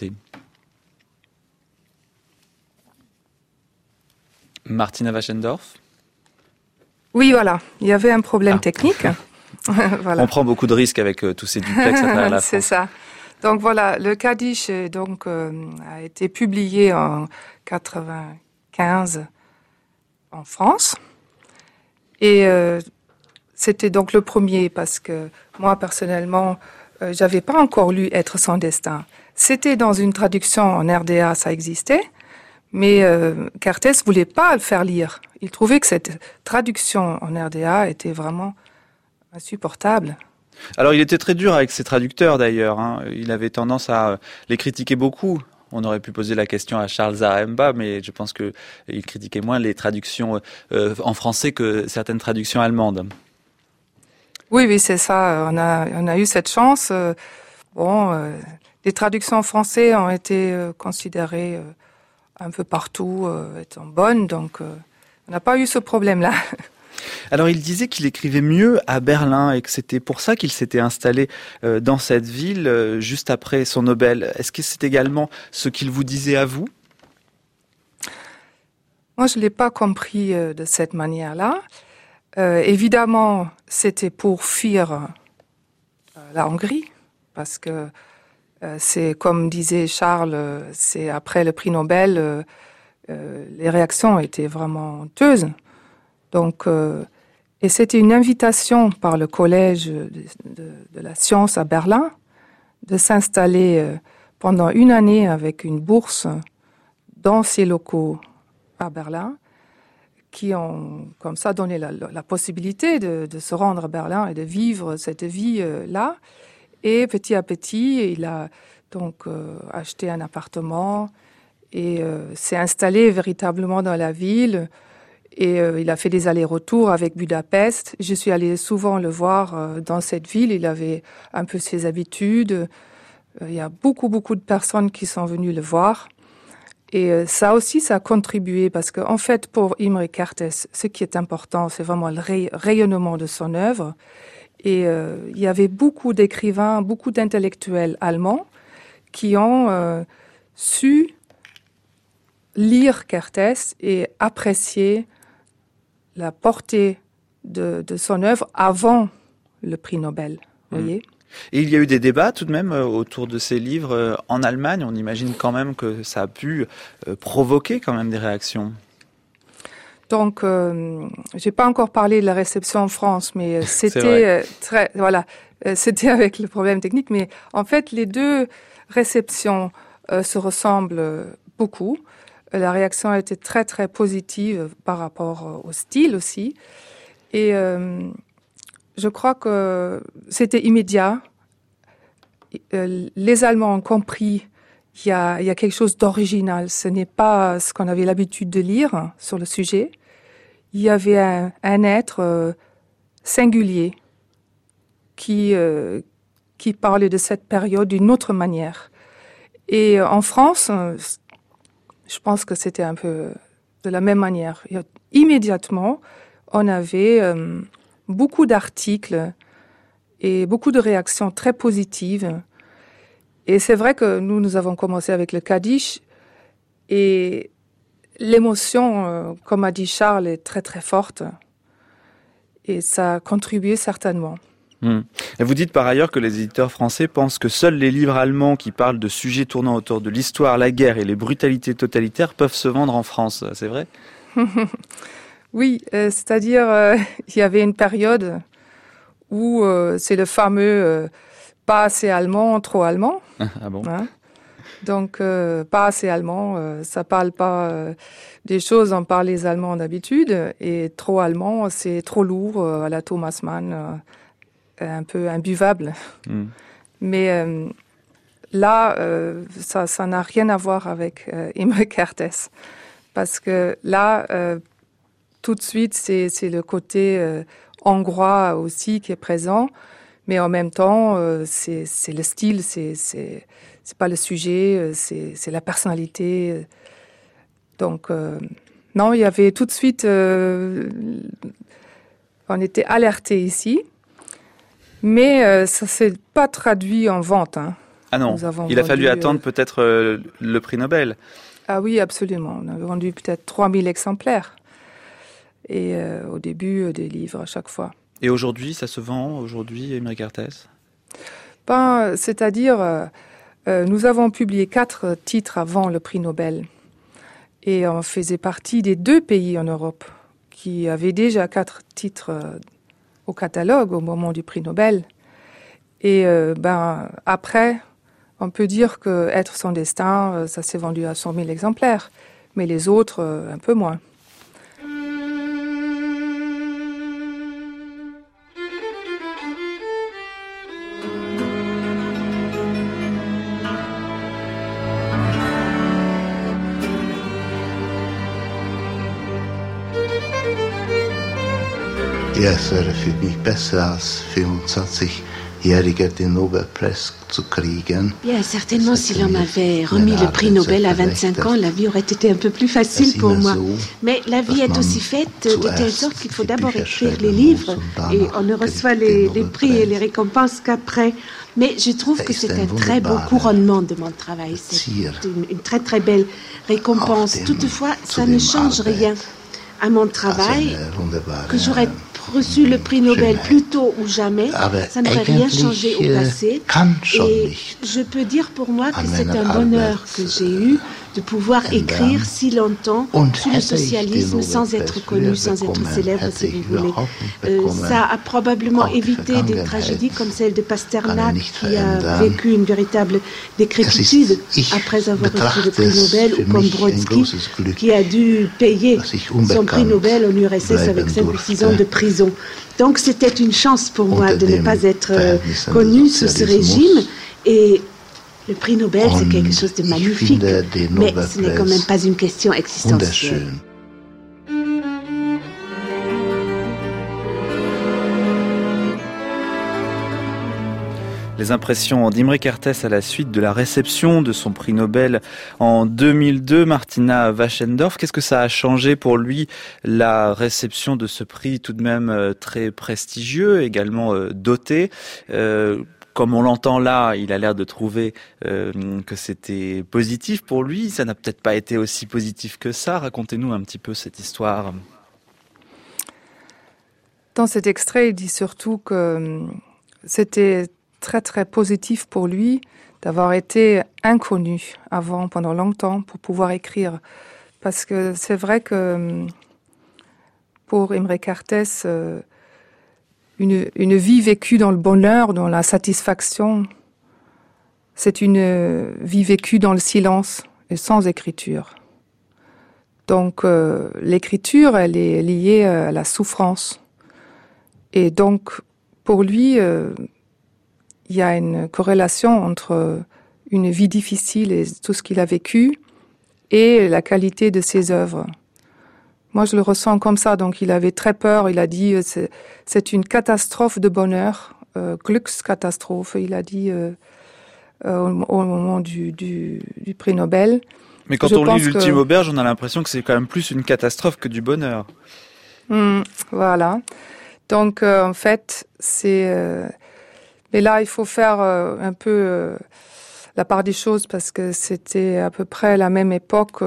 Martina Waschendorf ? Oui, voilà. Il y avait un problème technique. Voilà. On prend beaucoup de risques avec tous ces duplex à travers la France. C'est ça. Donc voilà, le Kaddish a été publié en 1995 en France. Et c'était donc le premier parce que moi, personnellement, j'avais pas encore lu Être sans destin. C'était dans une traduction en RDA, ça existait. Mais Kertész voulait pas le faire lire. Il trouvait que cette traduction en RDA était vraiment insupportable. Alors, il était très dur avec ses traducteurs, d'ailleurs. Il avait tendance à les critiquer beaucoup. On aurait pu poser la question à Charles Zaremba, mais je pense qu'il critiquait moins les traductions en français que certaines traductions allemandes. Oui, c'est ça. On a eu cette chance. Les traductions en français ont été considérées un peu partout étant bonnes, donc on n'a pas eu ce problème-là. Alors il disait qu'il écrivait mieux à Berlin et que c'était pour ça qu'il s'était installé dans cette ville juste après son Nobel. Est-ce que c'est également ce qu'il vous disait à vous ? Moi, je ne l'ai pas compris de cette manière-là. Évidemment, c'était pour fuir la Hongrie, parce que c'est comme disait Charles, c'est après le prix Nobel, les réactions étaient vraiment honteuses. Donc, et c'était une invitation par le collège de la science à Berlin de s'installer pendant une année avec une bourse dans ces locaux à Berlin, qui ont comme ça donné la possibilité de se rendre à Berlin et de vivre cette vie-là. Et petit à petit, il a donc acheté un appartement et s'est installé véritablement dans la ville. Et il a fait des allers-retours avec Budapest. Je suis allée souvent le voir dans cette ville. Il avait un peu ses habitudes. Il y a beaucoup de personnes qui sont venues le voir. Et ça aussi, ça a contribué parce qu'en fait, pour Imre Kertész, ce qui est important, c'est vraiment le rayonnement de son œuvre. Et il y avait beaucoup d'écrivains, beaucoup d'intellectuels allemands qui ont su lire Kertész et apprécier la portée de son œuvre avant le prix Nobel, vous voyez. Et il y a eu des débats tout de même autour de ces livres en Allemagne. On imagine quand même que ça a pu provoquer quand même des réactions. Donc, j'ai pas encore parlé de la réception en France, mais c'était c'était avec le problème technique. Mais en fait, les deux réceptions se ressemblent beaucoup. La réaction a été très très positive par rapport au style aussi. Et je crois que c'était immédiat. Les Allemands ont compris qu'il y a quelque chose d'original. Ce n'est pas ce qu'on avait l'habitude de lire sur le sujet. Il y avait un être singulier qui parlait de cette période d'une autre manière. Et en France, je pense que c'était un peu de la même manière. Immédiatement, on avait beaucoup d'articles et beaucoup de réactions très positives. Et c'est vrai que nous avons commencé avec le Kaddish et l'émotion, comme a dit Charles, est très très forte. Et ça a contribué certainement. Et vous dites par ailleurs que les éditeurs français pensent que seuls les livres allemands qui parlent de sujets tournant autour de l'histoire, la guerre et les brutalités totalitaires peuvent se vendre en France, c'est vrai ? Oui, c'est-à-dire il y avait une période où c'est le fameux pas assez allemand, trop allemand. Ah bon ? Hein ? Donc pas assez allemand, ça parle pas des choses dont parlent les Allemands d'habitude, et trop allemand, c'est trop lourd à la Thomas Mann. Un peu imbuvable. Mais là, ça n'a rien à voir avec Imre Kertész. Parce que là, tout de suite, c'est le côté hongrois aussi qui est présent. Mais en même temps, c'est le style, c'est pas le sujet, c'est la personnalité. Donc, non, il y avait tout de suite... on était alertés ici. Mais ça s'est pas traduit en vente. Hein. Ah non, il a fallu attendre peut-être le prix Nobel. Ah oui, absolument. On a vendu peut-être 3000 exemplaires. Et au début, des livres à chaque fois. Et aujourd'hui, ça se vend, aujourd'hui, Imre Kertész ? C'est-à-dire, nous avons publié 4 titres avant le prix Nobel. Et on faisait partie des 2 pays en Europe qui avaient déjà 4 titres au catalogue au moment du prix Nobel. Et après, on peut dire que Être son destin, ça s'est vendu à 100 000 exemplaires, mais les autres, un peu moins. Es wäre für mich besser als 25-Jähriger den Nobelpreis zu kriegen. Bien, certainement, si l'on m'avait remis le prix Nobel à 25 ans, la vie aurait été un peu plus facile pour moi. Mais la vie est aussi faite de telle sorte qu'il faut d'abord écrire les livres et on ne reçoit les prix et les récompenses qu'après. Mais je trouve que c'est un très beau couronnement de mon travail. C'est une très très belle récompense. Toutefois, ça ne change rien à mon travail, que j'aurais reçu le prix Nobel plus tôt ou jamais, ça n'aurait rien changé au passé. Et je peux dire pour moi que c'est un bonheur que j'ai eu de pouvoir écrire si longtemps sous le socialisme sans être connu, sans être célèbre, si vous voulez. Ça a probablement évité des tragédies comme celle de Pasternak, qui a vécu une véritable décrépitude après avoir reçu le prix Nobel, ou comme Brodsky, qui a dû payer son prix Nobel en URSS avec 5 ou 6 ans de prison. Donc c'était une chance pour moi de ne pas être connue sous ce régime. Et le prix Nobel, c'est quelque chose de magnifique, mais ce n'est quand même pas une question existentielle. Les impressions d'Imre Kertész à la suite de la réception de son prix Nobel en 2002, Martina Waschendorf. Qu'est-ce que ça a changé pour lui, la réception de ce prix tout de même très prestigieux, également doté comme on l'entend là, il a l'air de trouver que c'était positif pour lui. Ça n'a peut-être pas été aussi positif que ça. Racontez-nous un petit peu cette histoire. Dans cet extrait, il dit surtout que c'était très très positif pour lui d'avoir été inconnu avant, pendant longtemps, pour pouvoir écrire. Parce que c'est vrai que pour Imre Kertész, une vie vécue dans le bonheur, dans la satisfaction, c'est une vie vécue dans le silence et sans écriture. Donc l'écriture, elle est liée à la souffrance. Et donc pour lui, il y a une corrélation entre une vie difficile et tout ce qu'il a vécu et la qualité de ses œuvres. Moi, je le ressens comme ça. Donc, il avait très peur. Il a dit c'est une catastrophe de bonheur, Glückskatastrophe. Il a dit au moment du prix Nobel. Mais quand on lit l'Ultime Auberge, on a l'impression que c'est quand même plus une catastrophe que du bonheur. Voilà. Donc, en fait, c'est... mais là, il faut faire un peu la part des choses parce que c'était à peu près la même époque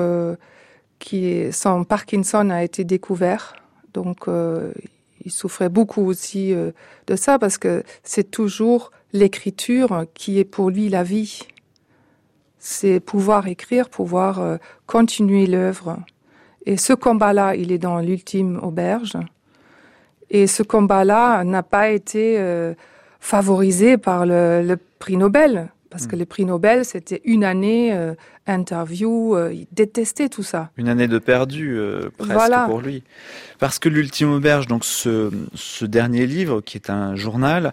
son Parkinson a été découvert. Donc, il souffrait beaucoup aussi de ça parce que c'est toujours l'écriture qui est pour lui la vie. C'est pouvoir écrire, pouvoir continuer l'œuvre. Et ce combat-là, il est dans l'Ultime Auberge. Et ce combat-là n'a pas été favorisé par le prix Nobel. Parce que le prix Nobel, c'était une année, interview, il détestait tout ça. Une année de perdu, presque pour lui. Parce que l'Ultime Auberge, donc ce dernier livre, qui est un journal,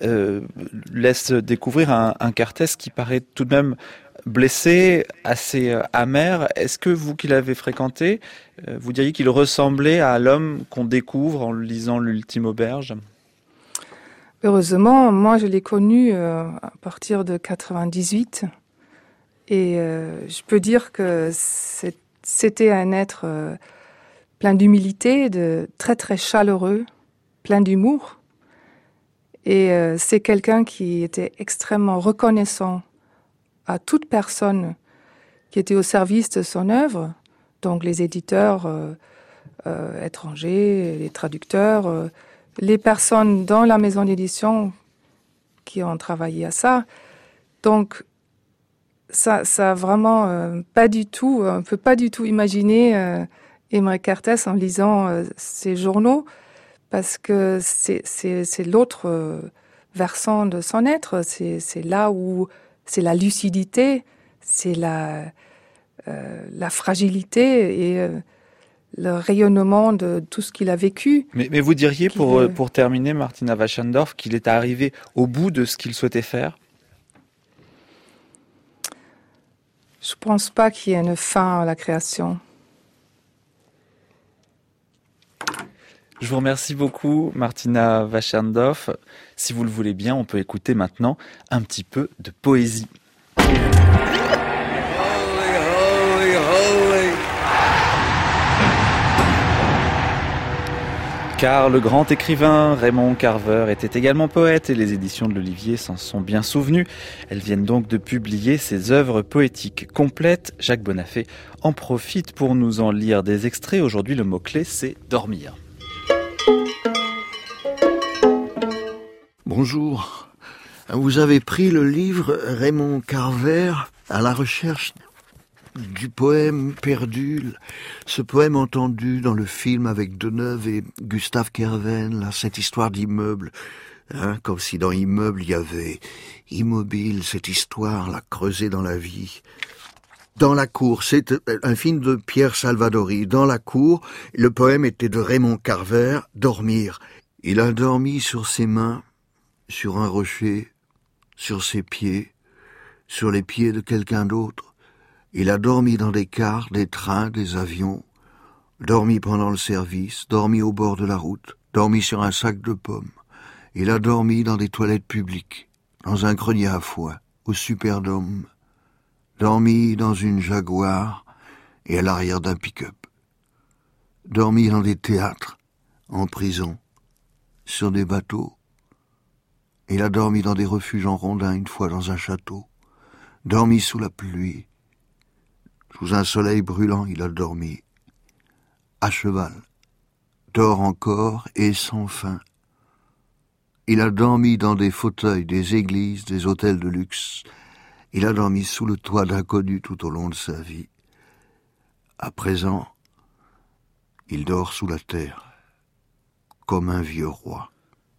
laisse découvrir un Kertész qui paraît tout de même blessé, assez amer. Est-ce que vous qui l'avez fréquenté, vous diriez qu'il ressemblait à l'homme qu'on découvre en lisant l'Ultime Auberge ? Heureusement, moi je l'ai connu à partir de 98 et je peux dire que c'était un être plein d'humilité, très très chaleureux, plein d'humour et c'est quelqu'un qui était extrêmement reconnaissant à toute personne qui était au service de son œuvre, donc les éditeurs étrangers, les traducteurs, les personnes dans la maison d'édition qui ont travaillé à ça. Donc, ça vraiment pas du tout, on peut pas du tout imaginer Imre Kertész en lisant ces journaux, parce que c'est l'autre versant de son être, c'est là où c'est la lucidité, c'est la fragilité et le rayonnement de tout ce qu'il a vécu. Mais vous diriez, pour terminer, Martina Waschendorf, qu'il est arrivé au bout de ce qu'il souhaitait faire ? Je ne pense pas qu'il y ait une fin à la création. Je vous remercie beaucoup, Martina Waschendorf. Si vous le voulez bien, on peut écouter maintenant un petit peu de poésie. Car le grand écrivain Raymond Carver était également poète et les éditions de l'Olivier s'en sont bien souvenues. Elles viennent donc de publier ses œuvres poétiques complètes. Jacques Bonafé en profite pour nous en lire des extraits. Aujourd'hui, le mot-clé, c'est dormir. Bonjour. Vous avez pris le livre Raymond Carver à la recherche du poème perdu, ce poème entendu dans le film avec Deneuve et Gustave Kerven, là, cette histoire d'immeuble, comme si dans immeuble il y avait immobile, cette histoire là creusée dans la vie. Dans la cour, c'est un film de Pierre Salvadori. Dans la cour, le poème était de Raymond Carver, Dormir. Il a dormi sur ses mains, sur un rocher, sur ses pieds, sur les pieds de quelqu'un d'autre. Il a dormi dans des cars, des trains, des avions, dormi pendant le service, dormi au bord de la route, dormi sur un sac de pommes. Il a dormi dans des toilettes publiques, dans un grenier à foin, au Superdome, dormi dans une Jaguar et à l'arrière d'un pick-up, dormi dans des théâtres, en prison, sur des bateaux. Il a dormi dans des refuges en rondins une fois dans un château, dormi sous la pluie. Sous un soleil brûlant, il a dormi. À cheval, dort encore et sans fin. Il a dormi dans des fauteuils, des églises, des hôtels de luxe. Il a dormi sous le toit d'inconnus tout au long de sa vie. À présent, il dort sous la terre, comme un vieux roi.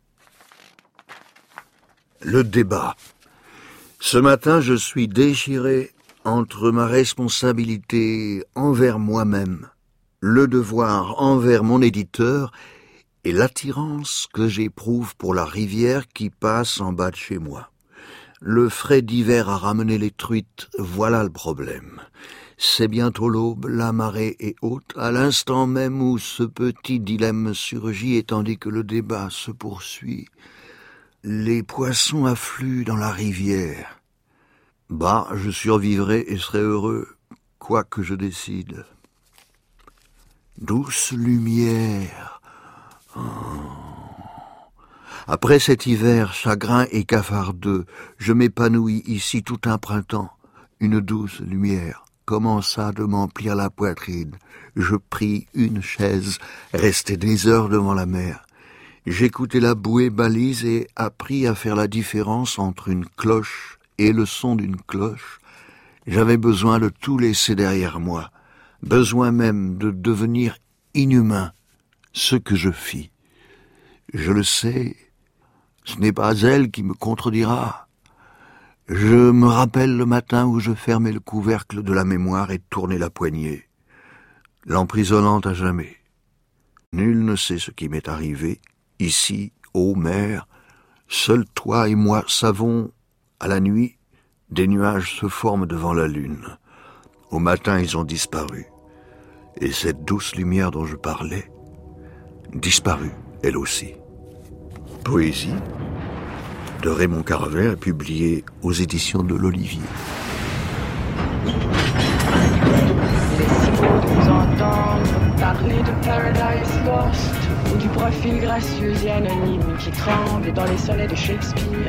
Le débat. Ce matin, je suis déchiré entre ma responsabilité envers moi-même, le devoir envers mon éditeur et l'attirance que j'éprouve pour la rivière qui passe en bas de chez moi. Le frais d'hiver a ramené les truites, voilà le problème. C'est bientôt l'aube, la marée est haute, à l'instant même où ce petit dilemme surgit et tandis que le débat se poursuit. Les poissons affluent dans la rivière. Bah, je survivrai et serai heureux, quoi que je décide. Douce lumière. Oh. Après cet hiver chagrin et cafardeux, je m'épanouis ici tout un printemps. Une douce lumière commença de m'emplir la poitrine. Je pris une chaise, restai des heures devant la mer. J'écoutai la bouée balise et appris à faire la différence entre une cloche et le son d'une cloche. J'avais besoin de tout laisser derrière moi, besoin même de devenir inhumain, ce que je fis. Je le sais, ce n'est pas elle qui me contredira. Je me rappelle le matin où je fermais le couvercle de la mémoire et tournais la poignée, l'emprisonnant à jamais. Nul ne sait ce qui m'est arrivé, ici, ô mer, seul toi et moi savons. À la nuit, des nuages se forment devant la lune. Au matin, ils ont disparu. Et cette douce lumière dont je parlais, disparut, elle aussi. Poésie de Raymond Carver, publiée aux éditions de l'Olivier. Laissez-moi de vous entendre parler de Paradise Lost ou du profil gracieux et anonyme qui tremble dans les sonnets de Shakespeare.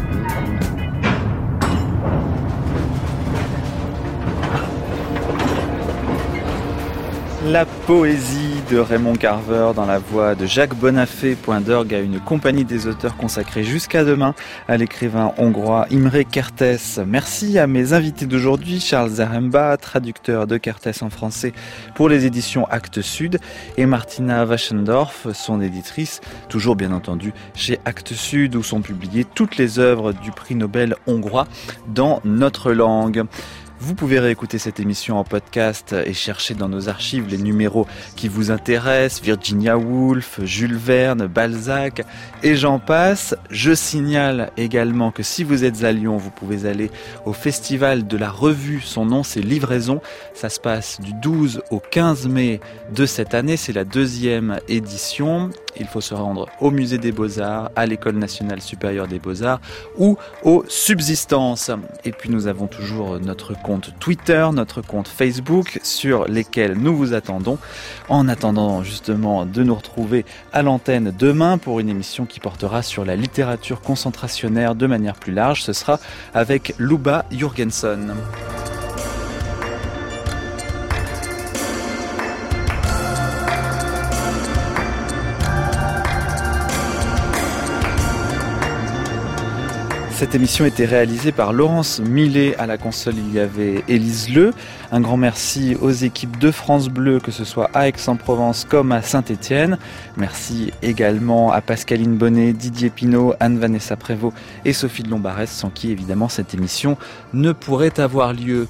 La poésie de Raymond Carver dans la voix de Jacques Bonafé, point d'orgue à une compagnie des auteurs consacrée jusqu'à demain à l'écrivain hongrois Imre Kertész. Merci à mes invités d'aujourd'hui, Charles Zaremba, traducteur de Kertész en français pour les éditions Actes Sud, et Martina Waschendorf, son éditrice, toujours bien entendu chez Actes Sud, où sont publiées toutes les œuvres du prix Nobel hongrois dans notre langue. Vous pouvez réécouter cette émission en podcast et chercher dans nos archives les numéros qui vous intéressent, Virginia Woolf, Jules Verne, Balzac et j'en passe. Je signale également que si vous êtes à Lyon, vous pouvez aller au festival de la revue, son nom c'est Livraison. Ça se passe du 12 au 15 mai de cette année, c'est la 2e édition. Il faut se rendre au Musée des Beaux-Arts, à l'École nationale supérieure des Beaux-Arts ou aux Subsistances. Et puis nous avons toujours notre compte Twitter, notre compte Facebook sur lesquels nous vous attendons. En attendant justement de nous retrouver à l'antenne demain pour une émission qui portera sur la littérature concentrationnaire de manière plus large. Ce sera avec Luba Jurgenson. Cette émission était réalisée par Laurence Millet. À la console, il y avait Élise Leu. Un grand merci aux équipes de France Bleu, que ce soit à Aix-en-Provence comme à Saint-Étienne. Merci également à Pascaline Bonnet, Didier Pinault, Anne-Vanessa Prévost et Sophie de Lombarès, sans qui évidemment cette émission ne pourrait avoir lieu.